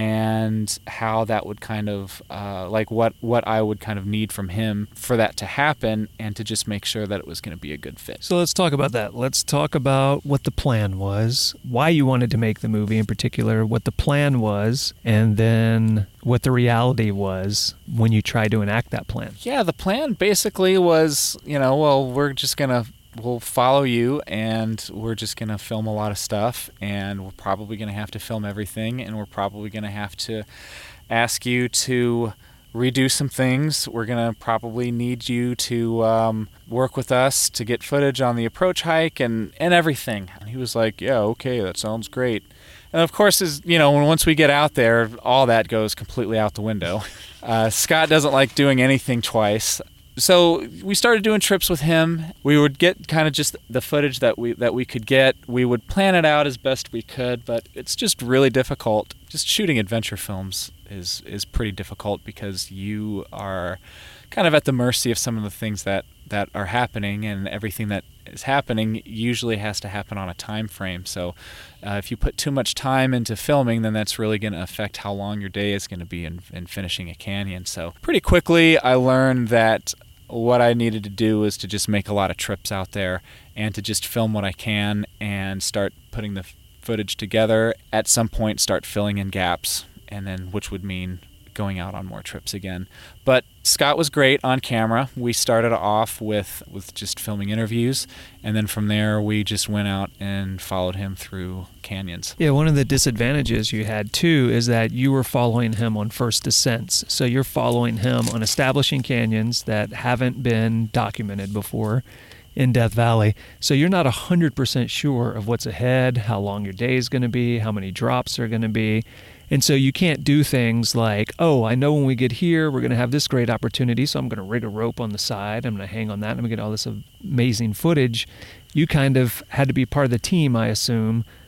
and how that would kind of, uh, like what, what I would kind of need from him for that to happen, and to just make sure that it was going to be a good fit. So let's talk about that. Let's talk about what the plan was, why you wanted to make the movie in particular, what the plan was, and then what the reality was when you tried to enact that plan. Yeah, the plan basically was, you know, well, we're just going to we'll follow you, and we're just going to film a lot of stuff, and we're probably going to have to film everything, and we're probably going to have to ask you to redo some things. We're going to probably need you to um, work with us to get footage on the approach hike and, and everything. And he was like, yeah, okay, that sounds great. And of course, as you know, once we get out there, all that goes completely out the window. Uh, Scott doesn't like doing anything twice. So we started doing trips with him. We would get kind of just the footage that we that we could get. We would plan it out as best we could, but it's just really difficult. Just shooting adventure films is is pretty difficult because you are kind of at the mercy of some of the things that, that are happening, and everything that is happening usually has to happen on a time frame. So uh, if you put too much time into filming, then that's really going to affect how long your day is going to be in, in finishing a canyon. So pretty quickly I learned that what I needed to do was to just make a lot of trips out there and to just film what I can and start putting the footage together. At some point start filling in gaps, and then which would mean going out on more trips again. But Scott was great on camera. We started off with, with just filming interviews, and then from there we just went out and followed him through canyons. Yeah, one of the disadvantages you had too is that you were following him on first descents. So you're following him on establishing canyons that haven't been documented before in Death Valley. So you're not one hundred percent sure of what's ahead, how long your day is going to be, how many drops are going to be. And so you can't do things like, oh, I know when we get here, we're going to have this great opportunity, so I'm going to rig a rope on the side. I'm going to hang on that, and I'm going to get all this amazing footage. You kind of had to be part of the team, I assume,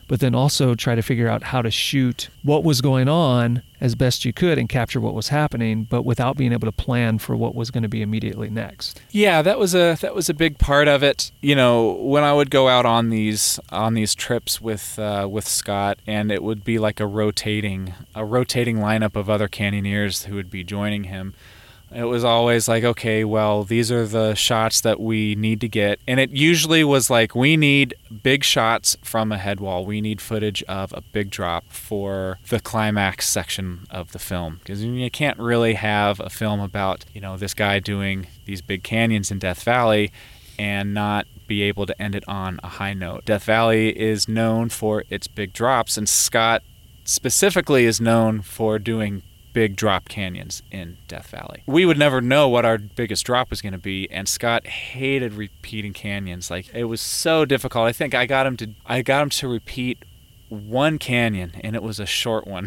but then also try to figure out how to shoot what was going on as best you could and capture what was happening, but without being able to plan for what was going to be immediately next. Yeah, that was a that was a big part of it. You know, when I would go out on these on these trips with uh, with Scott, and it would be like a rotating a rotating lineup of other canyoneers who would be joining him. It was always like, okay, well, these are the shots that we need to get. And it usually was like, we need big shots from a head wall. We need footage of a big drop for the climax section of the film. Because you can't really have a film about, you know, this guy doing these big canyons in Death Valley and not be able to end it on a high note. Death Valley is known for its big drops, and Scott specifically is known for doing big drop canyons in Death Valley. We would never know what our biggest drop was going to be, and Scott hated repeating canyons. Like, it was so difficult. I think I got him to I got him to repeat one canyon, and it was a short one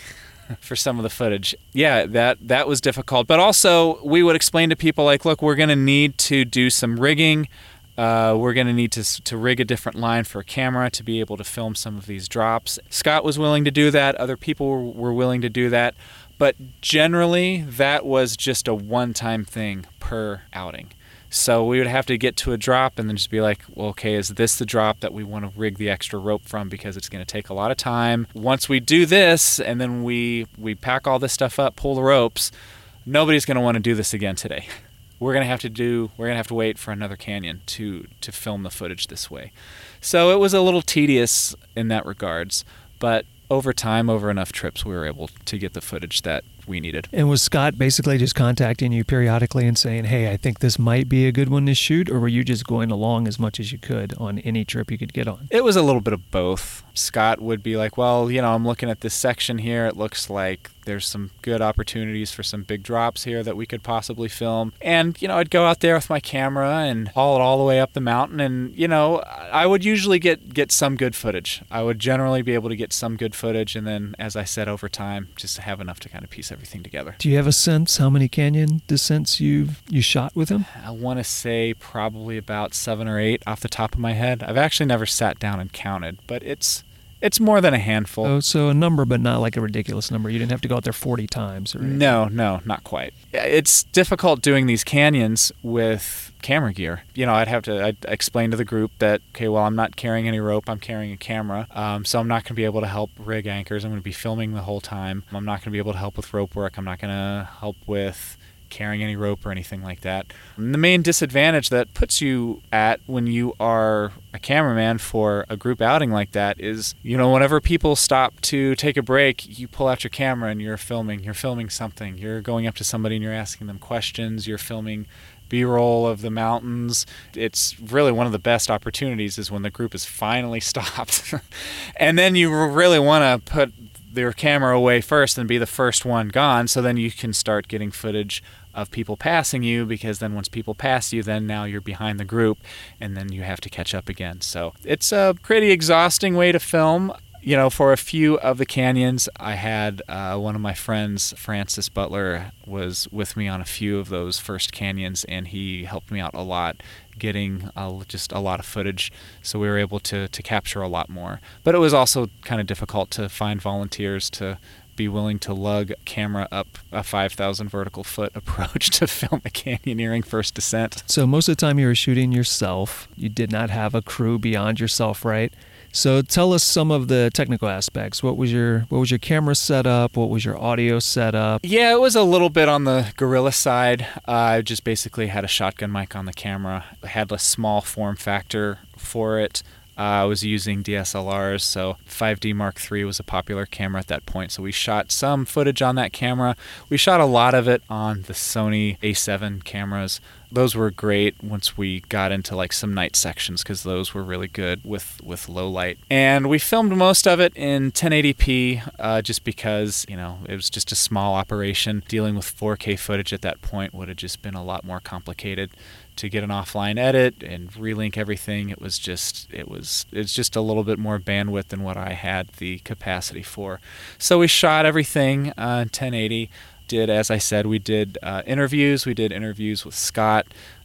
for some of the footage. Yeah, that that was difficult. But also, we would explain to people, like, look, we're going to need to do some rigging. Uh, we're going to need to to rig a different line for a camera to be able to film some of these drops. Scott was willing to do that. Other people were, were willing to do that. But generally, that was just a one-time thing per outing. So we would have to get to a drop and then just be like, well, okay, is this the drop that we want to rig the extra rope from, because it's going to take a lot of time. Once we do this and then we, we pack all this stuff up, pull the ropes, nobody's going to want to do this again today. We're going to have to do, we're going to have to wait for another canyon to, to film the footage this way. So it was a little tedious in that regards, but over time, over enough trips, we were able to get the footage that we needed. And was Scott basically just contacting you periodically and saying, hey, I think this might be a good one to shoot, or were you just going along as much as you could on any trip you could get on? It was a little bit of both. Scott would be like, well, you know, I'm looking at this section here. It looks like there's some good opportunities for some big drops here that we could possibly film. And, you know, I'd go out there with my camera and haul it all the way up the mountain. And, you know, I would usually get, get some good footage. I would generally be able to get some good footage. And then, as I said, over time, just have enough to kind of piece everything together. Do you have a sense how many canyon descents you've you shot with him? I want to say probably about seven or eight off the top of my head. I've actually never sat down and counted, but it's it's more than a handful. Oh, so a number, but not like a ridiculous number. You didn't have to go out there forty times. Or anything. No, no, not quite. It's difficult doing these canyons with camera gear. You know, I'd have to I'd explain to the group that, okay, well, I'm not carrying any rope. I'm carrying a camera, um, so I'm not going to be able to help rig anchors. I'm going to be filming the whole time. I'm not going to be able to help with rope work. I'm not going to help with carrying any rope or anything like that. And the main disadvantage that puts you at when you are a cameraman for a group outing like that is, you know, whenever people stop to take a break, you pull out your camera and you're filming. You're filming something. You're going up to somebody and you're asking them questions. You're filming B-roll of the mountains. It's really one of the best opportunities is when the group is finally stopped. And then you really want to put your camera away first and be the first one gone, so then you can start getting footage of people passing you, because then once people pass you, then now you're behind the group and then you have to catch up again. So it's a pretty exhausting way to film. You know, for a few of the canyons, I had uh, one of my friends, Francis Butler, was with me on a few of those first canyons, and he helped me out a lot, getting uh, just a lot of footage, so we were able to, to capture a lot more. But it was also kind of difficult to find volunteers to be willing to lug a camera up a five thousand vertical foot approach to film a canyoneering first descent. So most of the time you were shooting yourself. You did not have a crew beyond yourself, right? So tell us some of the technical aspects. What was your what was your camera setup? What was your audio setup? Yeah, it was a little bit on the guerrilla side. Uh, I just basically had a shotgun mic on the camera. I had a small form factor for it. Uh, I was using D S L Rs, so five D Mark three was a popular camera at that point, so we shot some footage on that camera. We shot a lot of it on the Sony A seven cameras. Those were great once we got into like some night sections, because those were really good with, with low light. And we filmed most of it in ten eighty p uh, just because, you know, it was just a small operation. Dealing with four K footage at that point would have just been a lot more complicated. To get an offline edit and relink everything, it was just it was it's just a little bit more bandwidth than what I had the capacity for. So we shot everything uh, in ten eighty. Did, as I said, we did uh, interviews. We did interviews with Scott.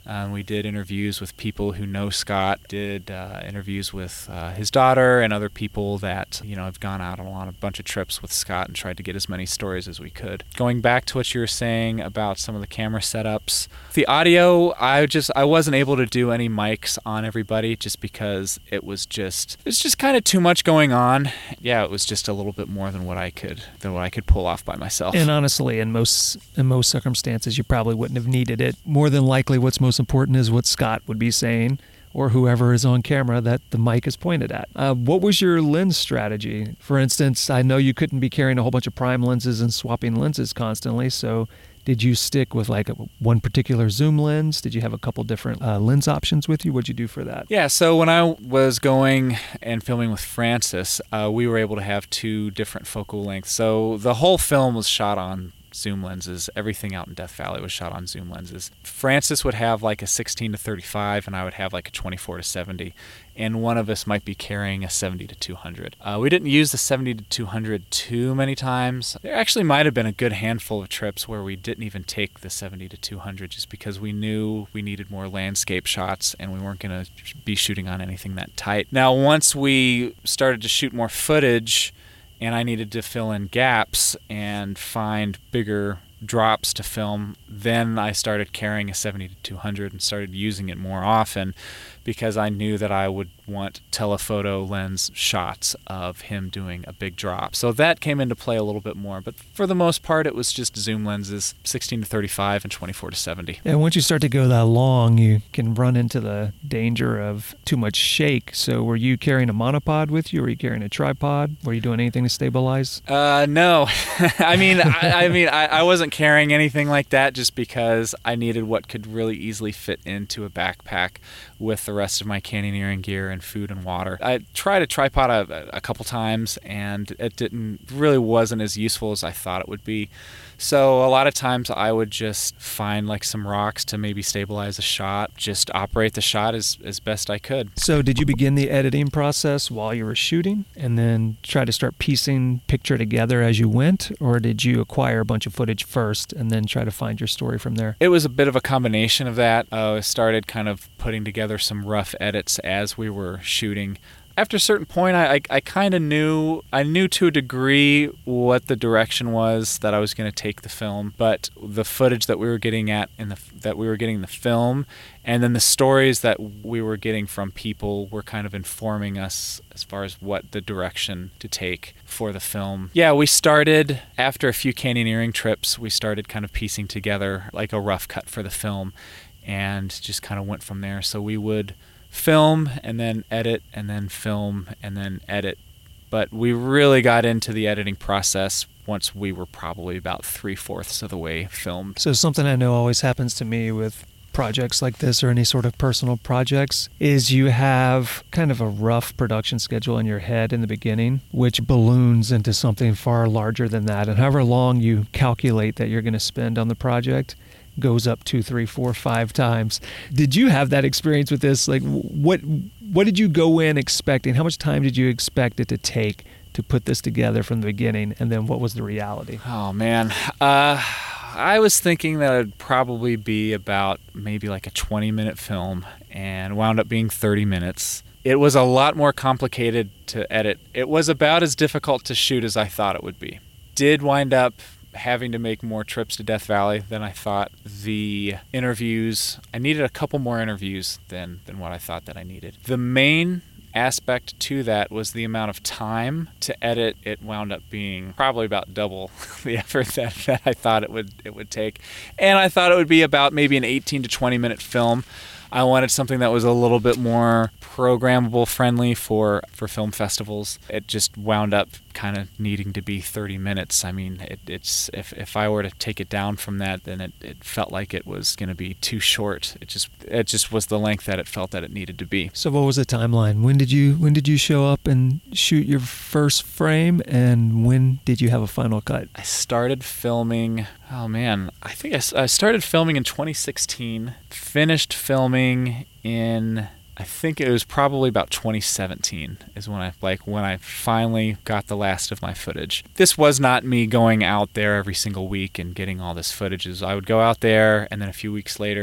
Um, we did interviews with people who know Scott, did uh, interviews with uh, his daughter and other people that, you know, have gone out on a lot of bunch of trips with Scott and tried to get as many stories as we could. Going back to what you were saying about some of the camera setups, the audio, I just I wasn't able to do any mics on everybody just because it was just it was just kind of too much going on. Yeah, it was just a little bit more than what I could than what I could pull off by myself. And honestly, in most in most circumstances, you probably wouldn't have needed it. More than likely, what's most important is what Scott would be saying, or whoever is on camera that the mic is pointed at. Uh, what was your lens strategy? For instance, I know you couldn't be carrying a whole bunch of prime lenses and swapping lenses constantly, so did you stick with like a, one particular zoom lens? Did you have a couple different uh, lens options with you? What'd you do for that? Yeah, so when I was going and filming with Francis, uh, we were able to have two different focal lengths. So the whole film was shot on zoom lenses. Everything out in Death Valley was shot on zoom lenses. Francis would have like a sixteen to thirty-five, and I would have like a twenty-four to seventy. And one of us might be carrying a seventy to two hundred. Uh, we didn't use the seventy to two hundred too many times. There actually might have been a good handful of trips where we didn't even take the seventy to two hundred just because we knew we needed more landscape shots and we weren't going to be shooting on anything that tight. Now, once we started to shoot more footage and I needed to fill in gaps and find bigger drops to film, then I started carrying a seventy to two hundred and started using it more often because I knew that I would want telephoto lens shots of him doing a big drop. So that came into play a little bit more, but for the most part it was just zoom lenses, sixteen to thirty-five and twenty-four to seventy. And once you start to go that long, you can run into the danger of too much shake. So were you carrying a monopod with you? Were you carrying a tripod? Were you doing anything to stabilize? Uh, no. I mean, I, I mean, I, I wasn't carrying anything like that just because I needed what could really easily fit into a backpack with the rest of my canyoneering gear and food and water. I tried a tripod a, a couple times and it didn't really wasn't as useful as I thought it would be. So a lot of times I would just find like some rocks to maybe stabilize a shot, just operate the shot as, as best I could. So did you begin the editing process while you were shooting and then try to start piecing picture together as you went? Or did you acquire a bunch of footage first and then try to find your story from there? It was a bit of a combination of that. Uh, I started kind of putting together some rough edits as we were shooting. After a certain point, I, I, I kind of knew, I knew to a degree what the direction was that I was going to take the film, but the footage that we were getting at in the that we were getting in the film, and then the stories that we were getting from people were kind of informing us as far as what the direction to take for the film. Yeah, we started, after a few canyoneering trips, we started kind of piecing together like a rough cut for the film, and just kind of went from there. So we would film and then edit and then film and then edit. But we really got into the editing process once we were probably about three-fourths of the way filmed. So something I know always happens to me with projects like this or any sort of personal projects is you have kind of a rough production schedule in your head in the beginning, which balloons into something far larger than that. And however long you calculate that you're going to spend on the project goes up two, three, four, five times. Did you have that experience with this? Like, what what did you go in expecting? How much time did you expect it to take to put this together from the beginning? And then what was the reality? Oh, man. Uh, I was thinking that it would probably be about maybe like a twenty-minute film and wound up being thirty minutes. It was a lot more complicated to edit. It was about as difficult to shoot as I thought it would be. Did wind up having to make more trips to Death Valley than I thought. The interviews, I needed a couple more interviews than, than what I thought that I needed. The main aspect to that was the amount of time to edit. It wound up being probably about double the effort that, that I thought it would it would take. And I thought it would be about maybe an eighteen to twenty minute film. I wanted something that was a little bit more programmable friendly for, for film festivals. It just wound up kind of needing to be thirty minutes. I mean, it, it's if, if I were to take it down from that, then it, it felt like it was going to be too short. It just it just was the length that it felt that it needed to be. So what was the timeline? When did you when did you show up and shoot your first frame, and when did you have a final cut? I started filming, oh man, I think I, I started filming in twenty sixteen, finished filming in, I think it was probably about twenty seventeen is when I like when I finally got the last of my footage. This was not me going out there every single week and getting all this footage. I would go out there, and then a few weeks later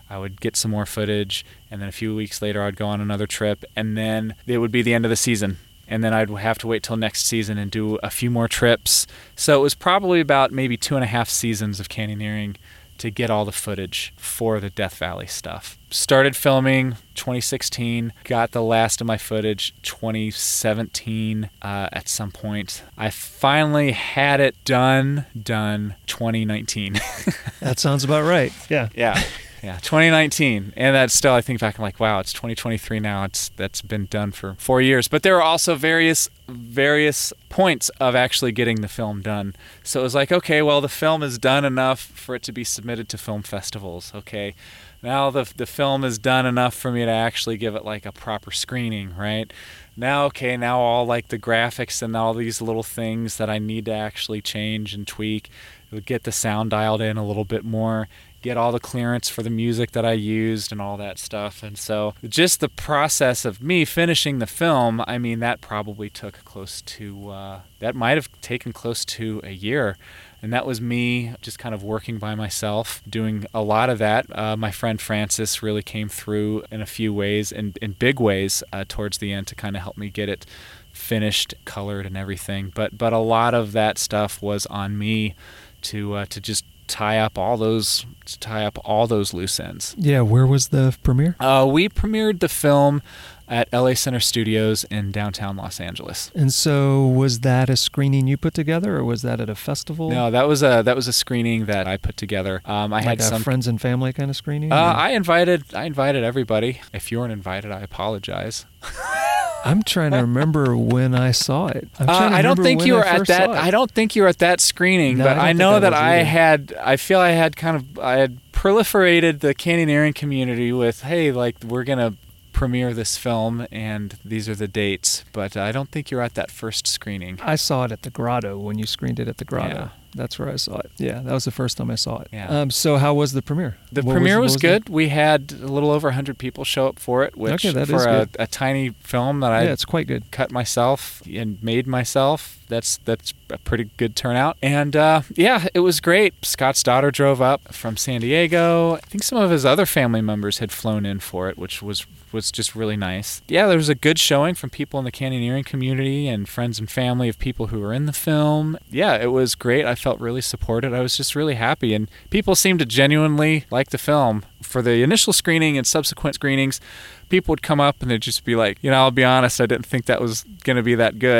I would get some more footage, and then a few weeks later I'd go on another trip, and then it would be the end of the season. And then I'd have to wait till next season and do a few more trips. So it was probably about maybe two and a half seasons of canyoneering to get all the footage for the Death Valley stuff. Started filming twenty sixteen, got the last of my footage twenty seventeen uh, at some point. I finally had it done, done twenty nineteen. That sounds about right. Yeah. Yeah. Yeah, twenty nineteen, and that's still, I think back, I'm like, wow, it's twenty twenty-three now. It's that's been done for four years. But there were also various various points of actually getting the film done. So it was like, okay, well, the film is done enough for it to be submitted to film festivals. Okay, now the the film is done enough for me to actually give it like a proper screening, right? Now, okay, now all like the graphics and all these little things that I need to actually change and tweak, get the sound dialed in a little bit more, get all the clearance for the music that I used and all that stuff. And so just the process of me finishing the film, I mean, that probably took close to, uh, that might have taken close to a year. And that was me just kind of working by myself, doing a lot of that. Uh, my friend Francis really came through in a few ways, in, in big ways, uh, towards the end to kind of help me get it finished, colored, and everything. But but a lot of that stuff was on me to uh, to just tie up all those to tie up all those loose ends. Yeah, where was the premiere? Uh, we premiered the film at L A Center Studios in downtown Los Angeles. And so was that a screening you put together, or was that at a festival? No, that was a that was a screening that I put together. Um, I like had a some friends and family kind of screening? Uh, I invited I invited everybody. If you weren't invited, I apologize. I'm trying to remember when I saw it. I'm Uh, trying to I don't remember think when you I were at first that. saw it. I don't think you were at that screening, No, but I don't I think know I that was I either. had. I feel I had kind of. I had proliferated the canyoneering community with, hey, like we're gonna premiere this film, and these are the dates. But I don't think you were at that first screening. I saw it at the Grotto when you screened it at the Grotto. Yeah. That's where I saw it. Yeah, that was the first time I saw it. Yeah. Um, so how was the premiere? The What premiere what was, the- good. We had a little over one hundred people show up for it, which Okay, that for is a, good. a tiny film that I Yeah, it's quite good. cut myself and made myself, that's that's a pretty good turnout. And uh, yeah, it was great. Scott's daughter drove up from San Diego. I think some of his other family members had flown in for it, which was was just really nice. Yeah, there was a good showing from people in the canyoneering community and friends and family of people who were in the film. Yeah, it was great. I felt really supported. I was just really happy, and people seemed to genuinely like the film. For the initial screening and subsequent screenings, people would come up and they'd just be like, you know, I'll be honest, I didn't think that was going to be that good.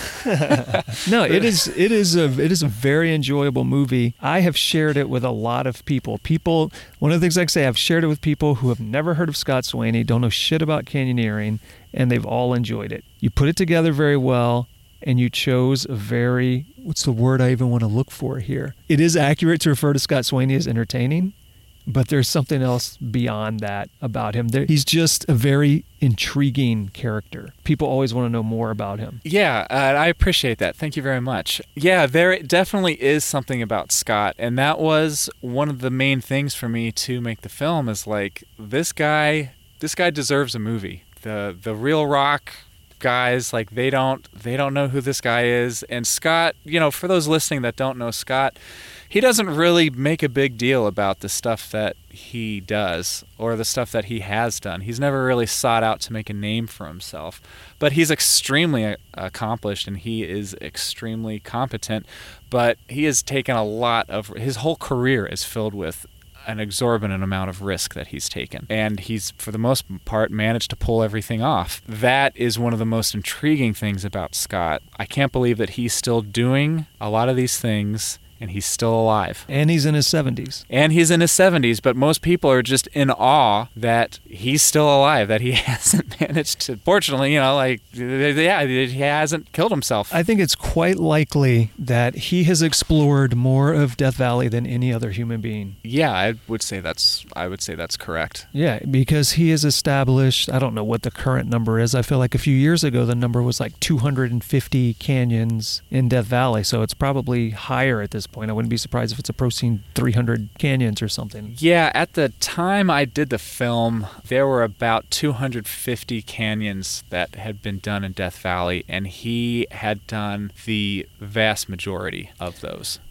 No, it is it is a it is a very enjoyable movie. I have shared it with a lot of people. People, one of the things I say, I've shared it with people who have never heard of Scott Swaney, don't know shit about canyoneering, and they've all enjoyed it. You put it together very well, and you chose a very, what's the word I even want to look for here? It is accurate to refer to Scott Swaney as entertaining, but there's something else beyond that about him. There, he's just a very intriguing character. People always want to know more about him. Yeah, uh, I appreciate that. Thank you very much. Yeah, there definitely is something about Scott, and that was one of the main things for me to make the film is like, this guy, this guy deserves a movie. The the real rock guys, like they don't they don't know who this guy is. And Scott, you know, for those listening that don't know Scott, he doesn't really make a big deal about the stuff that he does or the stuff that he has done. He's never really sought out to make a name for himself, but he's extremely accomplished and he is extremely competent, but he has taken a lot of, his whole career is filled with an exorbitant amount of risk that he's taken, and he's for the most part managed to pull everything off. That is one of the most intriguing things about Scott. I can't believe that he's still doing a lot of these things and he's still alive. And he's in his seventies. And he's in his seventies, but most people are just in awe that he's still alive, that he hasn't managed to, fortunately, you know, like, yeah, he hasn't killed himself. I think it's quite likely that he has explored more of Death Valley than any other human being. Yeah, I would say that's, I would say that's correct. Yeah, because he has established, I don't know what the current number is. I feel like a few years ago, the number was like two hundred fifty canyons in Death Valley. So it's probably higher at this point. I wouldn't be surprised if it's approaching three hundred canyons or something. Yeah, at the time I did the film, there were about two hundred fifty canyons that had been done in Death Valley, and he had done the vast majority of those.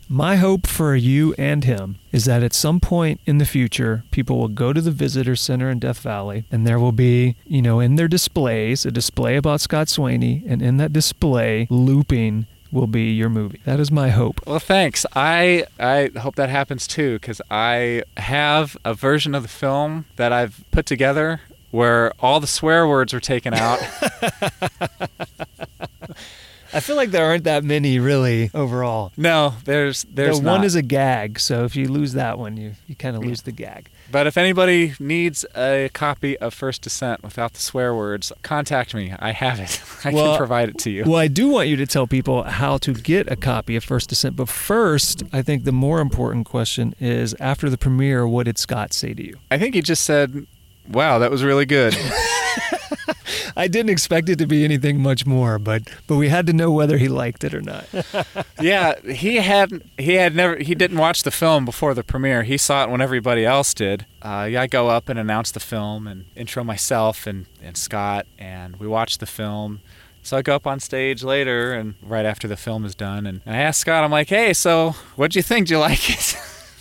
My hope for you and him is that at some point in the future, people will go to the visitor center in Death Valley, and there will be, you know, in their displays, a display about Scott Swaney, and in that display, looping will be your movie. That is my hope. Well, thanks. I I hope that happens too, because I have a version of the film that I've put together where all the swear words are taken out. I feel like there aren't that many really overall. No, there's there's the not. one is a gag, so if you lose that one, you, you kind of lose the gag. But if anybody needs a copy of First Descent without the swear words, contact me. I have it. I well, can provide it to you. Well, I do want you to tell people how to get a copy of First Descent. But first, I think the more important question is, after the premiere, what did Scott say to you? I think he just said, wow, that was really good. I didn't expect it to be anything much more, but but we had to know whether he liked it or not. Yeah, he had he had never he didn't watch the film before the premiere. He saw it when everybody else did. Uh, yeah, I go up and announce the film and intro myself and, and Scott, and we watch the film. So I go up on stage later, and right after the film is done, and, and I ask Scott, I'm like, hey, so what'd you think? Did you like it?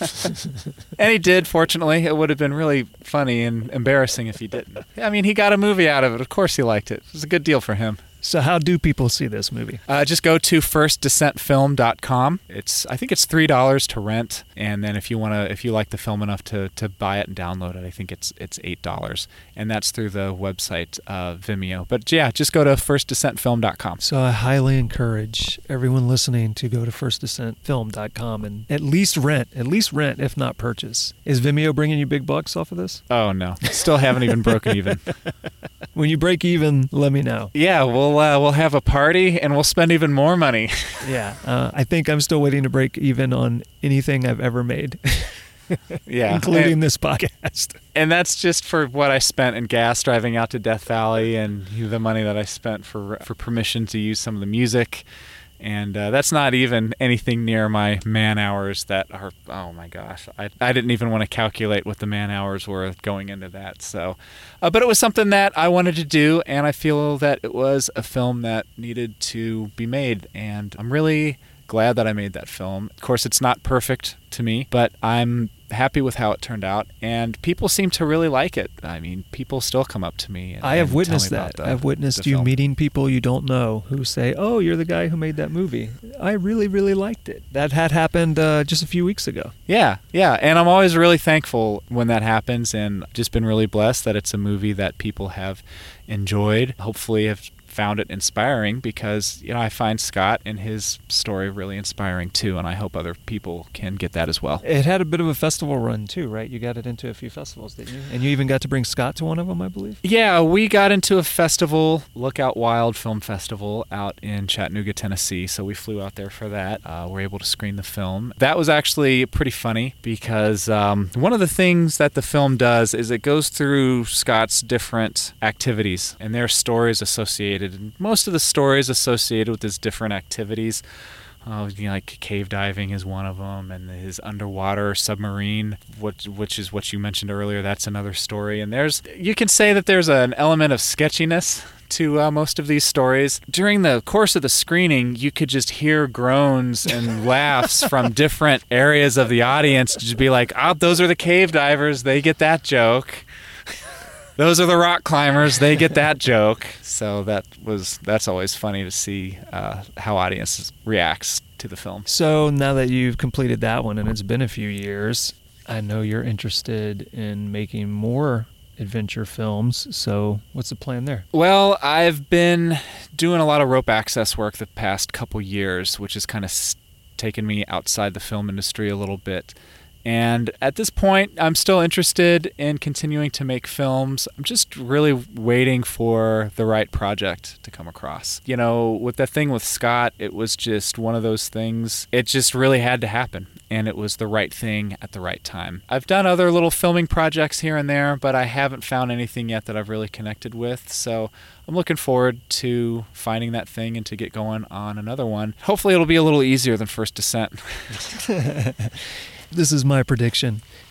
And he did, fortunately. It would have been really funny and embarrassing if he didn't. I mean, he got a movie out of it. Of course he liked it. It was a good deal for him. So how do people see this movie? Uh, just go to first descent film dot com. It's I think it's three dollars to rent, and then if you want to, if you like the film enough to, to buy it and download it, I think it's it's eight dollars, and that's through the website uh, Vimeo. But yeah, just go to first descent film dot com. So I highly encourage everyone listening to go to first descent film dot com and at least rent, at least rent, if not purchase. Is Vimeo bringing you big bucks off of this? Oh no, still haven't even broken even. When you break even, let me know. Yeah, we'll uh, we'll have a party and we'll spend even more money. Yeah, uh, I think I'm still waiting to break even on anything I've ever made. Yeah, including and, this podcast. And that's just for what I spent in gas driving out to Death Valley, and the money that I spent for for permission to use some of the music. And uh, that's not even anything near my man hours that are, oh my gosh, I, I didn't even want to calculate what the man hours were going into that. So, uh, but it was something that I wanted to do, and I feel that it was a film that needed to be made. And I'm really glad that I made that film. Of course, it's not perfect to me, but I'm happy with how it turned out, and people seem to really like it. I mean, people still come up to me and I have and witnessed tell me that. about the, I've witnessed the you film. meeting people you don't know who say, oh, you're the guy who made that movie. I really, really liked it. That had happened uh, just a few weeks ago. Yeah, yeah, and I'm always really thankful when that happens, and just been really blessed that it's a movie that people have enjoyed, hopefully have found it inspiring, because you know I find Scott and his story really inspiring too, and I hope other people can get that as well. It had a bit of a festival run too, right? You got it into a few festivals, didn't you? And you even got to bring Scott to one of them, I believe? Yeah, we got into a festival, Lookout Wild Film Festival out in Chattanooga, Tennessee, so we flew out there for that. Uh, we were able to screen the film. That was actually pretty funny, because um, one of the things that the film does is it goes through Scott's different activities, and their stories associated. And most of the stories associated with his different activities, uh, you know, like cave diving is one of them, and his underwater submarine, which, which is what you mentioned earlier, that's another story. And there's, you can say that there's an element of sketchiness to uh, most of these stories. During the course of the screening, you could just hear groans and laughs from different areas of the audience, just be like, oh, those are the cave divers, they get that joke. Those are the rock climbers, they get that joke. So that was that's always funny to see uh, how audiences reacts to the film. So now that you've completed that one, and it's been a few years, I know you're interested in making more adventure films. So what's the plan there? Well, I've been doing a lot of rope access work the past couple years, which has kind of taken me outside the film industry a little bit. And at this point, I'm still interested in continuing to make films. I'm just really waiting for the right project to come across. You know, with that thing with Scott, it was just one of those things. It just really had to happen, and it was the right thing at the right time. I've done other little filming projects here and there, but I haven't found anything yet that I've really connected with. So I'm looking forward to finding that thing and to get going on another one. Hopefully it'll be a little easier than First Descent. This is my prediction.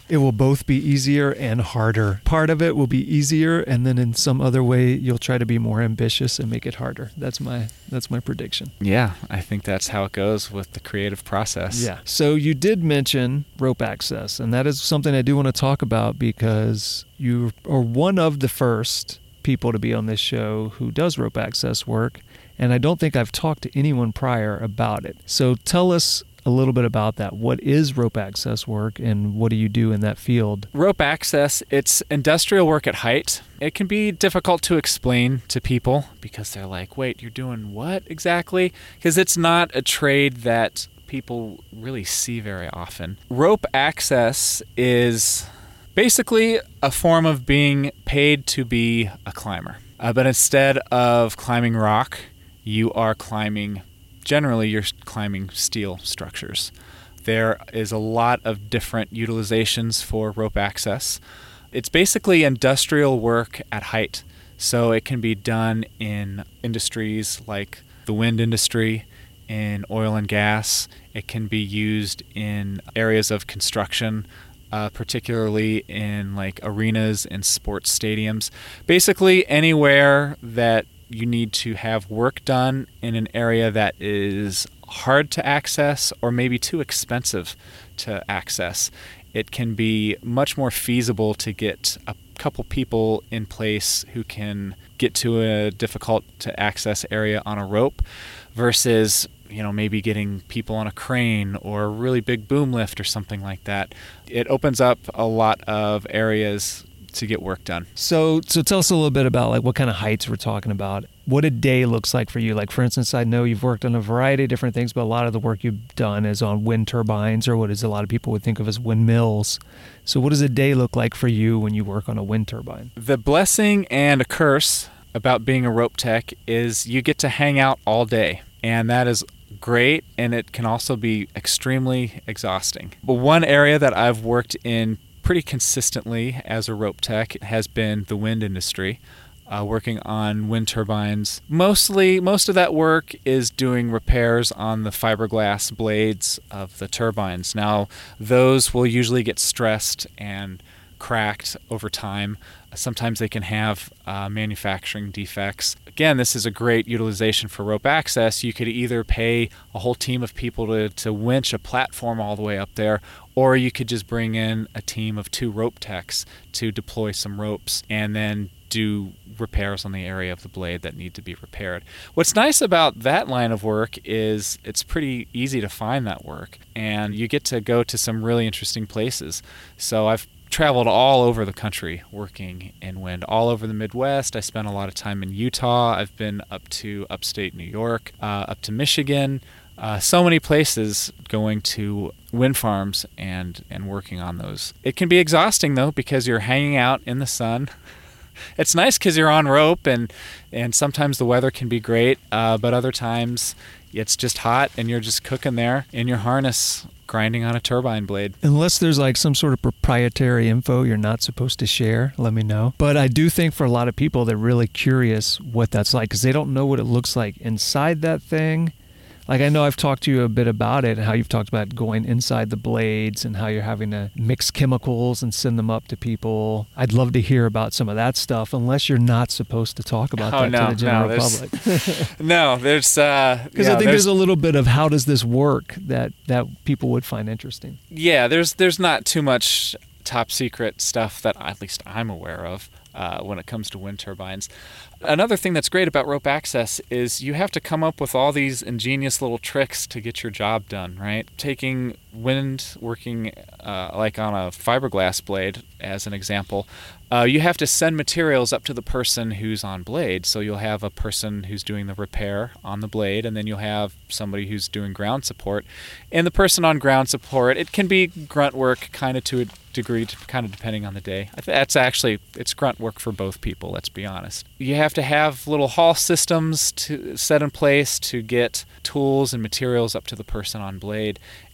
It will both be easier and harder. Part of it will be easier, and then in some other way, you'll try to be more ambitious and make it harder. That's my that's my prediction. Yeah, I think that's how it goes with the creative process. Yeah. So you did mention rope access, and that is something I do want to talk about because you are one of the first people to be on this show who does rope access work, and I don't think I've talked to anyone prior about it. So tell us a little bit about that. What is rope access work, and what do you do in that field? Rope access, it's industrial work at height. It can be difficult to explain to people because they're like, wait, you're doing what exactly? Because it's not a trade that people really see very often. Rope access is basically a form of being paid to be a climber. Uh, but instead of climbing rock, you are climbing Generally, you're climbing steel structures. There is a lot of different utilizations for rope access. It's basically industrial work at height. So it can be done in industries like the wind industry, in oil and gas. It can be used in areas of construction, uh, particularly in like arenas and sports stadiums. Basically anywhere that you need to have work done in an area that is hard to access or maybe too expensive to access. It can be much more feasible to get a couple people in place who can get to a difficult to access area on a rope versus, you know, maybe getting people on a crane or a really big boom lift or something like that. It opens up a lot of areas to get work done. So so tell us a little bit about like what kind of heights we're talking about. What a day looks like for you. Like for instance, I know you've worked on a variety of different things, but a lot of the work you've done is on wind turbines or what is a lot of people would think of as windmills. So what does a day look like for you when you work on a wind turbine? The blessing and a curse about being a rope tech is you get to hang out all day, and that is great, and it can also be extremely exhausting. But one area that I've worked in pretty consistently as a rope tech has been the wind industry, uh, working on wind turbines. Mostly, most of that work is doing repairs on the fiberglass blades of the turbines. Now, those will usually get stressed and cracked over time. Sometimes they can have uh, manufacturing defects. Again, this is a great utilization for rope access. You could either pay a whole team of people to, to winch a platform all the way up there, or you could just bring in a team of two rope techs to deploy some ropes and then do repairs on the area of the blade that need to be repaired. What's nice about that line of work is it's pretty easy to find that work, and you get to go to some really interesting places. So I've traveled all over the country working in wind, all over the Midwest. I spent a lot of time in Utah. I've been up to upstate New York, uh, up to Michigan, uh, so many places going to wind farms and, and working on those. It can be exhausting though because you're hanging out in the sun. It's nice because you're on rope and, and sometimes the weather can be great, uh, but other times it's just hot and you're just cooking there in your harness, grinding on a turbine blade. Unless there's like some sort of proprietary info you're not supposed to share, let me know. But I do think for a lot of people, they're really curious what that's like because they don't know what it looks like inside that thing. Like I know I've talked to you a bit about it and how you've talked about going inside the blades and how you're having to mix chemicals and send them up to people. I'd love to hear about some of that stuff, unless you're not supposed to talk about oh, that no, to the general no, there's, public. no, there's... Because uh, yeah, I think there's, there's a little bit of how does this work that, that people would find interesting. Yeah, there's there's not too much top secret stuff that at least I'm aware of uh, when it comes to wind turbines. Another thing that's great about rope access is you have to come up with all these ingenious little tricks to get your job done, right? Taking wind, working uh, like on a fiberglass blade as an example, uh, you have to send materials up to the person who's on blade. So you'll have a person who's doing the repair on the blade, and then you'll have somebody who's doing ground support. And the person on ground support, it can be grunt work kind of to a degree, kind of depending on the day. That's actually, it's grunt work for both people, let's be honest. You have to have little haul systems to set in place to get tools and materials up to the person on blade.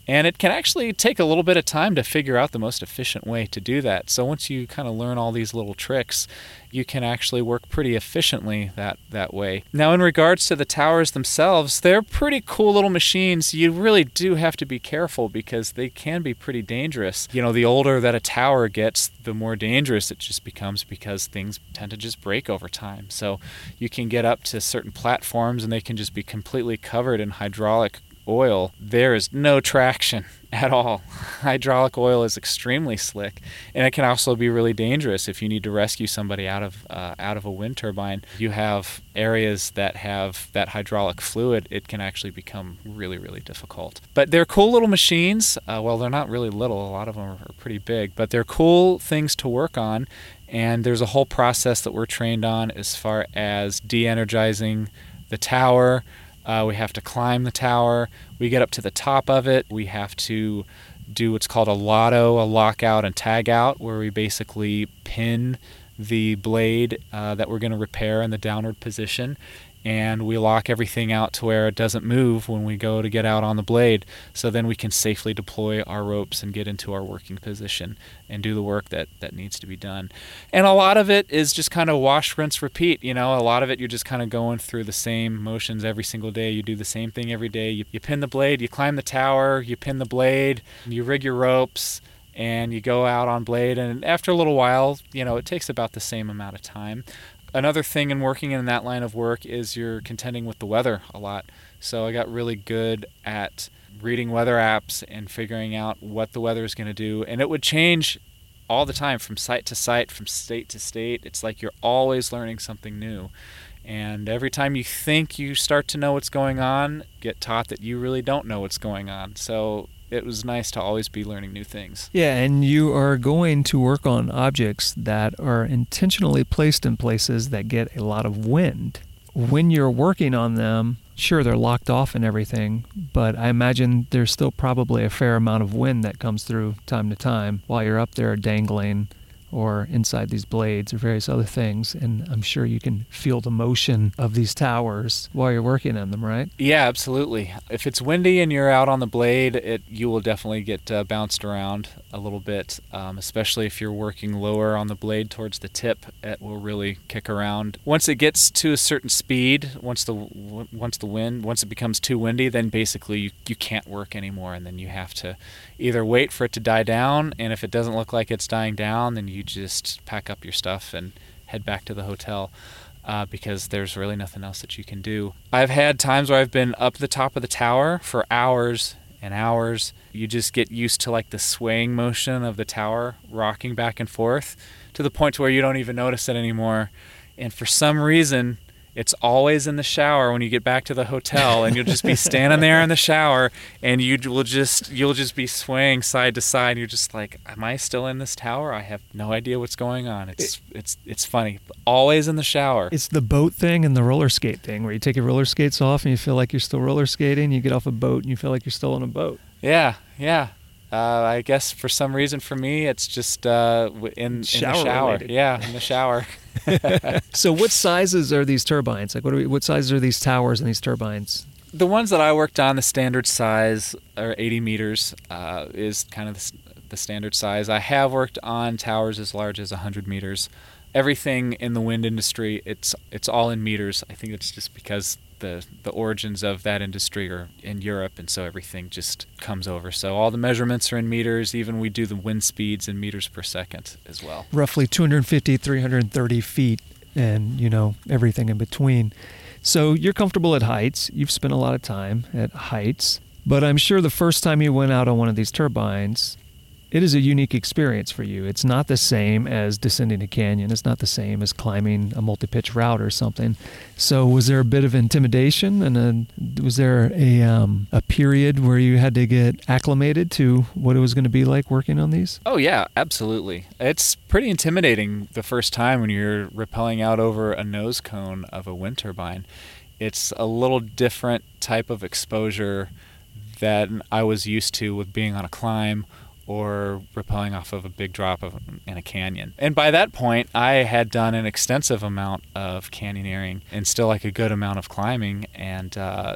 And it can actually take a little bit of time to figure out the most efficient way to do that. So once you kind of learn all these little tricks, you can actually work pretty efficiently that, that way. Now, in regards to the towers themselves, they're pretty cool little machines. You really do have to be careful because they can be pretty dangerous. You know, the older that a tower gets, the more dangerous it just becomes because things tend to just break over time. So you can get up to certain platforms and they can just be completely covered in hydraulic oil. There is no traction at all. Hydraulic oil is extremely slick, and it can also be really dangerous if you need to rescue somebody out of uh, out of a wind turbine. You have areas that have that hydraulic fluid, it can actually become really, really difficult. But they're cool little machines. Uh, well, they're not really little. A lot of them are pretty big, but they're cool things to work on. And there's a whole process that we're trained on as far as de-energizing the tower. Uh, we have to climb the tower. We get up to the top of it. We have to do what's called a lotto, a lockout and tag out, where we basically pin the blade uh, that we're going to repair in the downward position. And we lock everything out to where it doesn't move when we go to get out on the blade. So then we can safely deploy our ropes and get into our working position and do the work that, that needs to be done. And a lot of it is just kind of wash, rinse, repeat. You know, a lot of it you're just kind of going through the same motions every single day. You do the same thing every day. You, you pin the blade, you climb the tower, you pin the blade, you rig your ropes, and you go out on blade. And after a little while, you know, it takes about the same amount of time. Another thing in working in that line of work is you're contending with the weather a lot. So I got really good at reading weather apps and figuring out what the weather is going to do. And it would change all the time from site to site, from state to state. It's like you're always learning something new. And every time you think you start to know what's going on, get taught that you really don't know what's going on. So it was nice to always be learning new things. Yeah, and you are going to work on objects that are intentionally placed in places that get a lot of wind. When you're working on them, sure, they're locked off and everything, but I imagine there's still probably a fair amount of wind that comes through time to time while you're up there dangling or inside these blades or various other things. And I'm sure you can feel the motion of these towers while you're working on them, right? Yeah, absolutely. If it's windy and you're out on the blade, it you will definitely get uh, bounced around a little bit, um, especially if you're working lower on the blade towards the tip. It will really kick around. Once it gets to a certain speed, once the once the wind, once it becomes too windy, then basically you, you can't work anymore, and then you have to either wait for it to die down, and if it doesn't look like it's dying down, then you just pack up your stuff and head back to the hotel uh, because there's really nothing else that you can do. I've had times where I've been up the top of the tower for hours and hours. You just get used to like the swaying motion of the tower rocking back and forth to the point to where you don't even notice it anymore. And for some reason, it's always in the shower when you get back to the hotel, and you'll just be standing there in the shower, and you will just you'll just be swaying side to side. And you're just like, "Am I still in this tower? I have no idea what's going on." It's it's it's funny. Always in the shower. It's the boat thing and the roller skate thing, where you take your roller skates off and you feel like you're still roller skating. You get off a boat and you feel like you're still on a boat. Yeah, yeah. Uh, I guess for some reason for me, it's just uh, in, in the shower. Related. Yeah, in the shower. So what sizes are these turbines? Like what, are we, what sizes are these towers and these turbines? The ones that I worked on, the standard size are eighty meters uh, is kind of the, the standard size. I have worked on towers as large as one hundred meters. Everything in the wind industry, it's it's all in meters. I think it's just because the the origins of that industry are in Europe, and so everything just comes over. So all the measurements are in meters. Even we do the wind speeds in meters per second as well. Roughly two hundred fifty, three hundred thirty feet, and you know everything in between. So you're comfortable at heights. You've spent a lot of time at heights, but I'm sure the first time you went out on one of these turbines, it is a unique experience for you. It's not the same as descending a canyon. It's not the same as climbing a multi-pitch route or something. So was there a bit of intimidation, and a, was there a um, a period where you had to get acclimated to what it was going to be like working on these? Oh yeah, absolutely. It's pretty intimidating the first time when you're rappelling out over a nose cone of a wind turbine. It's a little different type of exposure than I was used to with being on a climb or rappelling off of a big drop of, in a canyon. And by that point, I had done an extensive amount of canyoneering and still like a good amount of climbing, and uh, it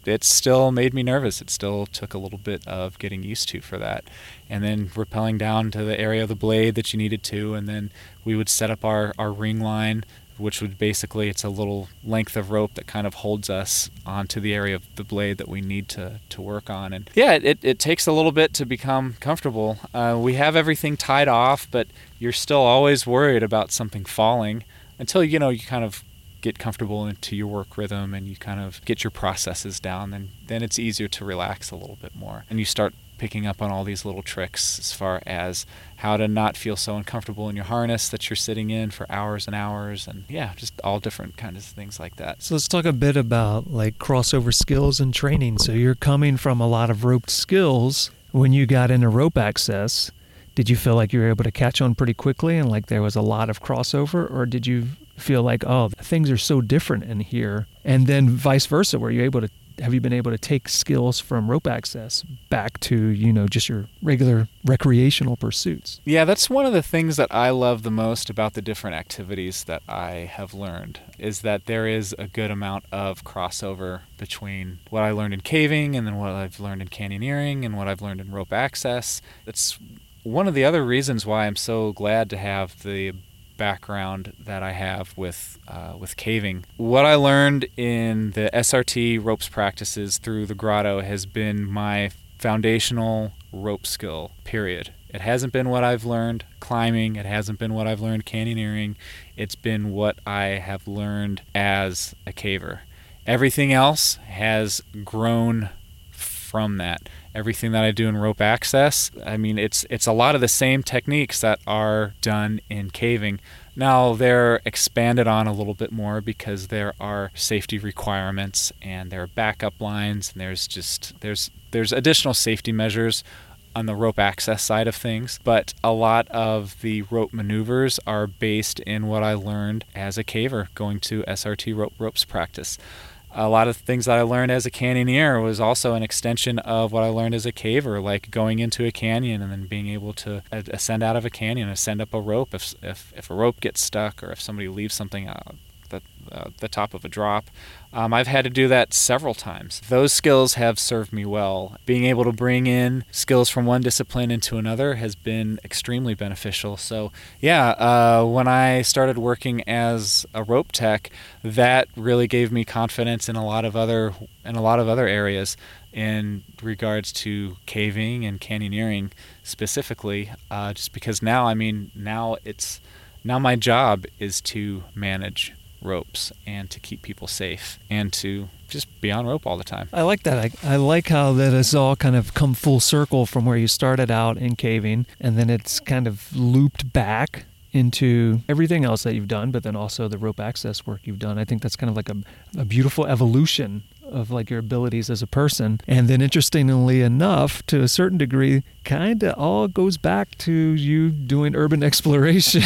it still made me nervous. It still took a little bit of getting used to for that. And then rappelling down to the area of the blade that you needed to, and then we would set up our, our ring line, which would basically, it's a little length of rope that kind of holds us onto the area of the blade that we need to, to work on. And yeah, it, it takes a little bit to become comfortable. Uh, we have everything tied off, but you're still always worried about something falling until, you know, you kind of get comfortable into your work rhythm and you kind of get your processes down, and then it's easier to relax a little bit more. And you start picking up on all these little tricks as far as how to not feel so uncomfortable in your harness that you're sitting in for hours and hours, and yeah, just all different kinds of things like that. So let's talk a bit about like crossover skills and training. So you're coming from a lot of roped skills. When you got into rope access, did you feel like you were able to catch on pretty quickly and like there was a lot of crossover, or did you feel like, oh, things are so different in here? And then vice versa, were you able to have you been able to take skills from rope access back to, you know, just your regular recreational pursuits? Yeah, that's one of the things that I love the most about the different activities that I have learned, is that there is a good amount of crossover between what I learned in caving and then what I've learned in canyoneering and what I've learned in rope access. That's one of the other reasons why I'm so glad to have the background that I have with uh, with caving. What I learned in the S R T ropes practices through the grotto has been my foundational rope skill, period. It hasn't been what I've learned climbing. It hasn't been what I've learned canyoneering. It's been what I have learned as a caver. Everything else has grown from that. Everything that I do in rope access, I mean, it's it's a lot of the same techniques that are done in caving. Now, they're expanded on a little bit more because there are safety requirements and there are backup lines, and there's just there's there's additional safety measures on the rope access side of things. But a lot of the rope maneuvers are based in what I learned as a caver going to S R T rope ropes practice. A lot of things that I learned as a canyoneer was also an extension of what I learned as a caver, like going into a canyon and then being able to ascend out of a canyon, ascend up a rope if if, if a rope gets stuck or if somebody leaves something out the, uh, the top of a drop. Um, I've had to do that several times. Those skills have served me well. Being able to bring in skills from one discipline into another has been extremely beneficial. So yeah, uh, when I started working as a rope tech, that really gave me confidence in a lot of other in a lot of other areas in regards to caving and canyoneering specifically. Uh, just because now, I mean, now it's now my job is to manage ropes and to keep people safe and to just be on rope all the time. I like that. I, I like how that has all kind of come full circle from where you started out in caving, and then it's kind of looped back into everything else that you've done, but then also the rope access work you've done. I think that's kind of like a, a beautiful evolution of like your abilities as a person. And then interestingly enough, to a certain degree, kind of all goes back to you doing urban exploration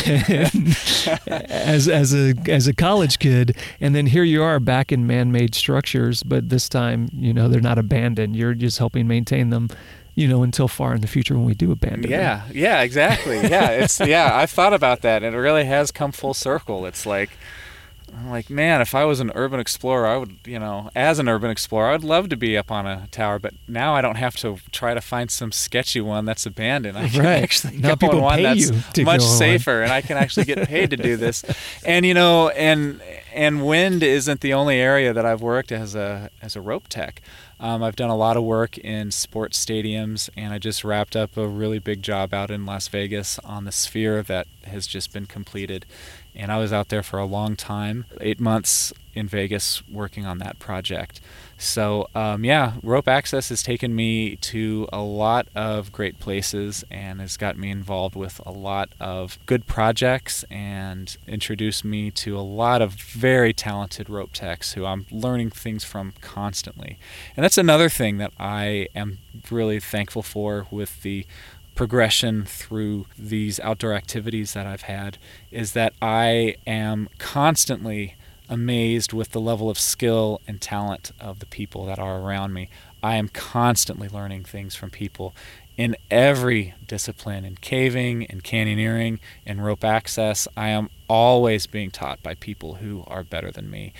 as as a as a college kid. And then here you are back in man-made structures, but this time, you know, they're not abandoned. You're just helping maintain them, you know, until far in the future when we do abandon yeah, them. Yeah, exactly. Yeah, it's yeah, I've thought about that, and it really has come full circle. It's like, I'm like, man, if I was an urban explorer, I would, you know, as an urban explorer, I'd love to be up on a tower, but now I don't have to try to find some sketchy one that's abandoned. I can right. actually now go on one that's much on safer, and I can actually get paid to do this. And, you know, and and wind isn't the only area that I've worked as a as a rope tech. Um, I've done a lot of work in sports stadiums, and I just wrapped up a really big job out in Las Vegas on the Sphere that has just been completed. And I was out there for a long time, eight months in Vegas working on that project. So um, yeah, rope access has taken me to a lot of great places and has got me involved with a lot of good projects and introduced me to a lot of very talented rope techs who I'm learning things from constantly. And that's another thing that I am really thankful for with the progression through these outdoor activities that I've had, is that I am constantly amazed with the level of skill and talent of the people that are around me. I am constantly learning things from people in every discipline, in caving, in canyoneering, in rope access. I am always being taught by people who are better than me.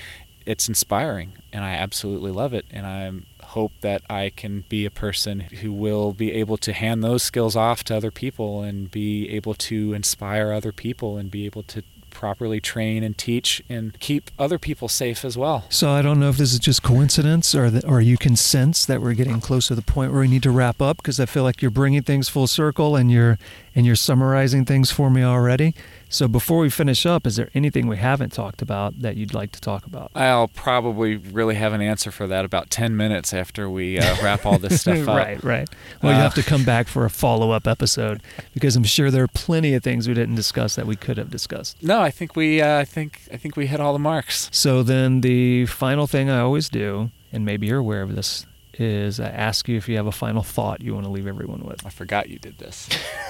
it's inspiring, and I absolutely love it. And I hope that I can be a person who will be able to hand those skills off to other people and be able to inspire other people and be able to properly train and teach and keep other people safe as well. So I don't know if this is just coincidence or that, or you can sense that we're getting close to the point where we need to wrap up, because I feel like you're bringing things full circle and you're and you're summarizing things for me already. So before we finish up, is there anything we haven't talked about that you'd like to talk about? I'll probably really have an answer for that about ten minutes after we uh, wrap all this stuff up. Right, right. Well, uh, you have to come back for a follow-up episode, because I'm sure there are plenty of things we didn't discuss that we could have discussed. No, I think we, uh, I think, I think we hit all the marks. So then the final thing I always do, and maybe you're aware of this, is I ask you if you have a final thought you want to leave everyone with. I forgot you did this.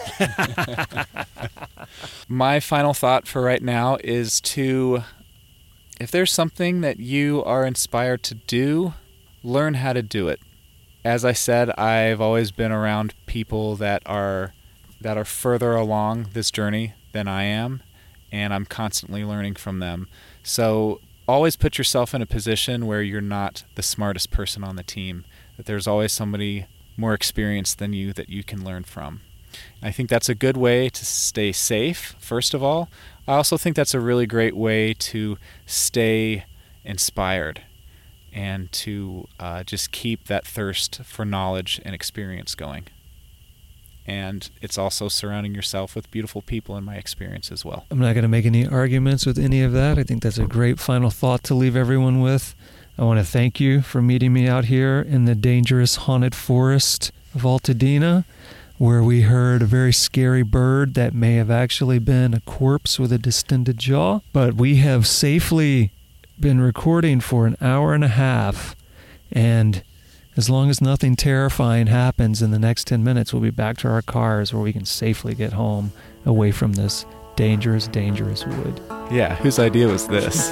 My final thought for right now is to, if there's something that you are inspired to do, learn how to do it. As I said, I've always been around people that are that are further along this journey than I am, and I'm constantly learning from them. So always put yourself in a position where you're not the smartest person on the team, that there's always somebody more experienced than you that you can learn from. I think that's a good way to stay safe, first of all. I also think that's a really great way to stay inspired and to uh, just keep that thirst for knowledge and experience going. And it's also surrounding yourself with beautiful people, in my experience as well. I'm not going to make any arguments with any of that. I think that's a great final thought to leave everyone with. I want to thank you for meeting me out here in the dangerous haunted forest of Altadena, where we heard a very scary bird that may have actually been a corpse with a distended jaw. But we have safely been recording for an hour and a half, and as long as nothing terrifying happens in the next ten minutes, we'll be back to our cars where we can safely get home away from this dangerous, dangerous wood. Yeah, whose idea was this?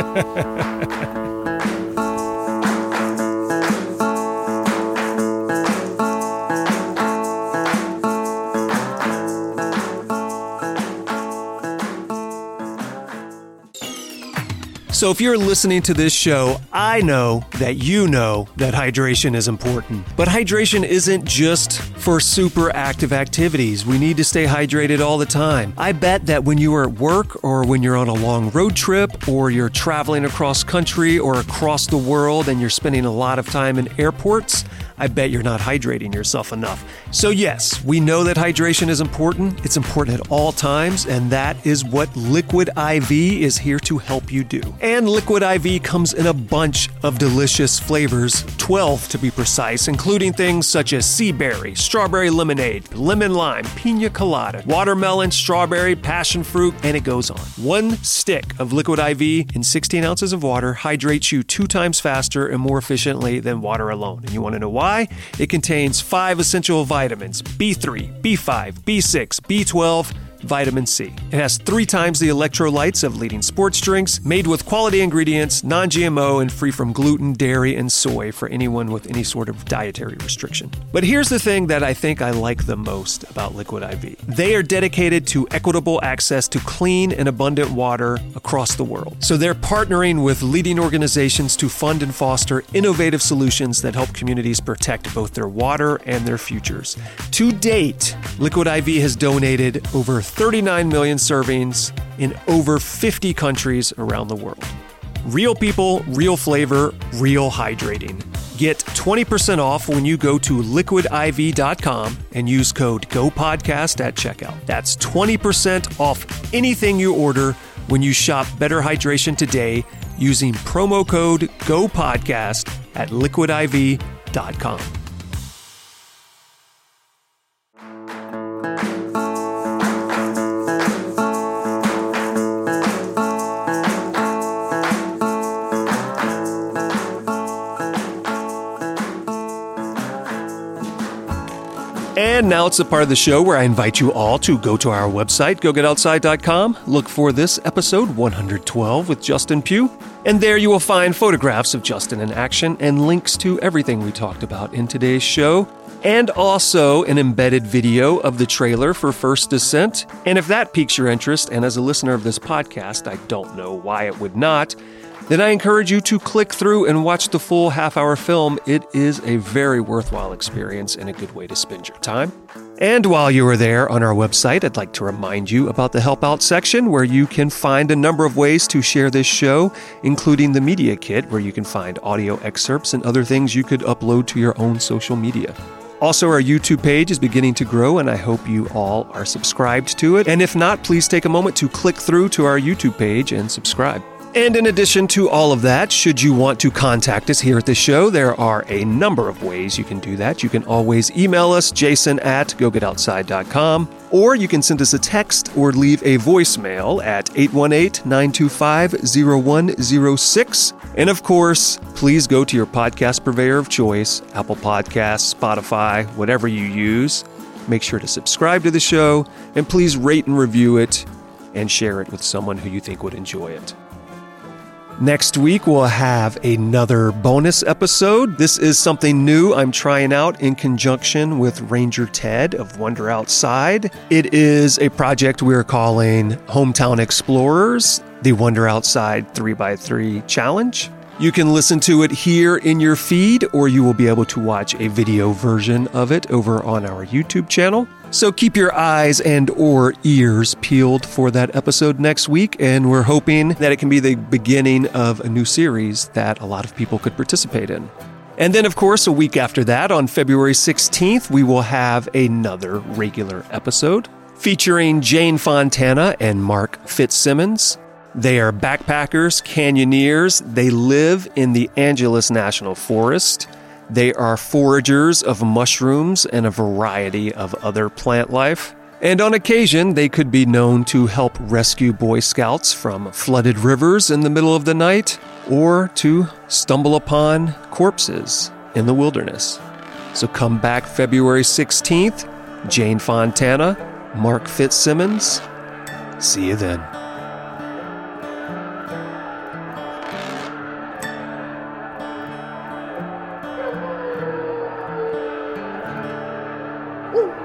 So if you're listening to this show, I know that you know that hydration is important. But hydration isn't just for super active activities. We need to stay hydrated all the time. I bet that when you are at work, or when you're on a long road trip, or you're traveling across country or across the world and you're spending a lot of time in airports, I bet you're not hydrating yourself enough. So yes, we know that hydration is important. It's important at all times, and that is what Liquid I V is here to help you do. And Liquid I V comes in a bunch of delicious flavors, twelve to be precise, including things such as sea berry, strawberry lemonade, lemon lime, pina colada, watermelon, strawberry, passion fruit, and it goes on. One stick of Liquid I V in sixteen ounces of water hydrates you two times faster and more efficiently than water alone. And you want to know why? It contains five essential vitamins: B three, B five, B six, B twelve, vitamin C. It has three times the electrolytes of leading sports drinks, made with quality ingredients, non-G M O, and free from gluten, dairy, and soy for anyone with any sort of dietary restriction. But here's the thing that I think I like the most about Liquid I V. They are dedicated to equitable access to clean and abundant water across the world. So they're partnering with leading organizations to fund and foster innovative solutions that help communities protect both their water and their futures. To date, Liquid I V has donated over thirty-nine million servings in over fifty countries around the world. Real people, real flavor, real hydrating. Get twenty percent off when you go to liquid I V dot com and use code GOPODCAST at checkout. That's twenty percent off anything you order when you shop Better Hydration today using promo code GOPODCAST at liquid I V dot com. And now it's the part of the show where I invite you all to go to our website, go get outside dot com, look for this episode one hundred twelve with Justin Pugh, and there you will find photographs of Justin in action and links to everything we talked about in today's show, and also an embedded video of the trailer for First Descent. And if that piques your interest, and as a listener of this podcast, I don't know why it would not, then I encourage you to click through and watch the full half-hour film. It is a very worthwhile experience and a good way to spend your time. And while you are there on our website, I'd like to remind you about the Help Out section, where you can find a number of ways to share this show, including the Media Kit, where you can find audio excerpts and other things you could upload to your own social media. Also, our YouTube page is beginning to grow, and I hope you all are subscribed to it. And if not, please take a moment to click through to our YouTube page and subscribe. And in addition to all of that, should you want to contact us here at the show, there are a number of ways you can do that. You can always email us, jason at go get outside dot com, or you can send us a text or leave a voicemail at eight one eight, nine two five, zero one zero six. And of course, please go to your podcast purveyor of choice, Apple Podcasts, Spotify, whatever you use. Make sure to subscribe to the show, and please rate and review it and share it with someone who you think would enjoy it. Next week, we'll have another bonus episode. This is something new I'm trying out in conjunction with Ranger Ted of Wonder Outside. It is a project we're calling Hometown Explorers, the Wonder Outside three by three Challenge. You can listen to it here in your feed, or you will be able to watch a video version of it over on our YouTube channel. So keep your eyes and or ears peeled for that episode next week, and we're hoping that it can be the beginning of a new series that a lot of people could participate in. And then, of course, a week after that, on February sixteenth, we will have another regular episode featuring Jane Fontana and Mark Fitzsimmons. They are backpackers, canyoneers. They live in the Angeles National Forest. They are foragers of mushrooms and a variety of other plant life. And on occasion, they could be known to help rescue Boy Scouts from flooded rivers in the middle of the night, or to stumble upon corpses in the wilderness. So come back February sixteenth, Jane Fontana, Mark Fitzsimmons. See you then. Woo!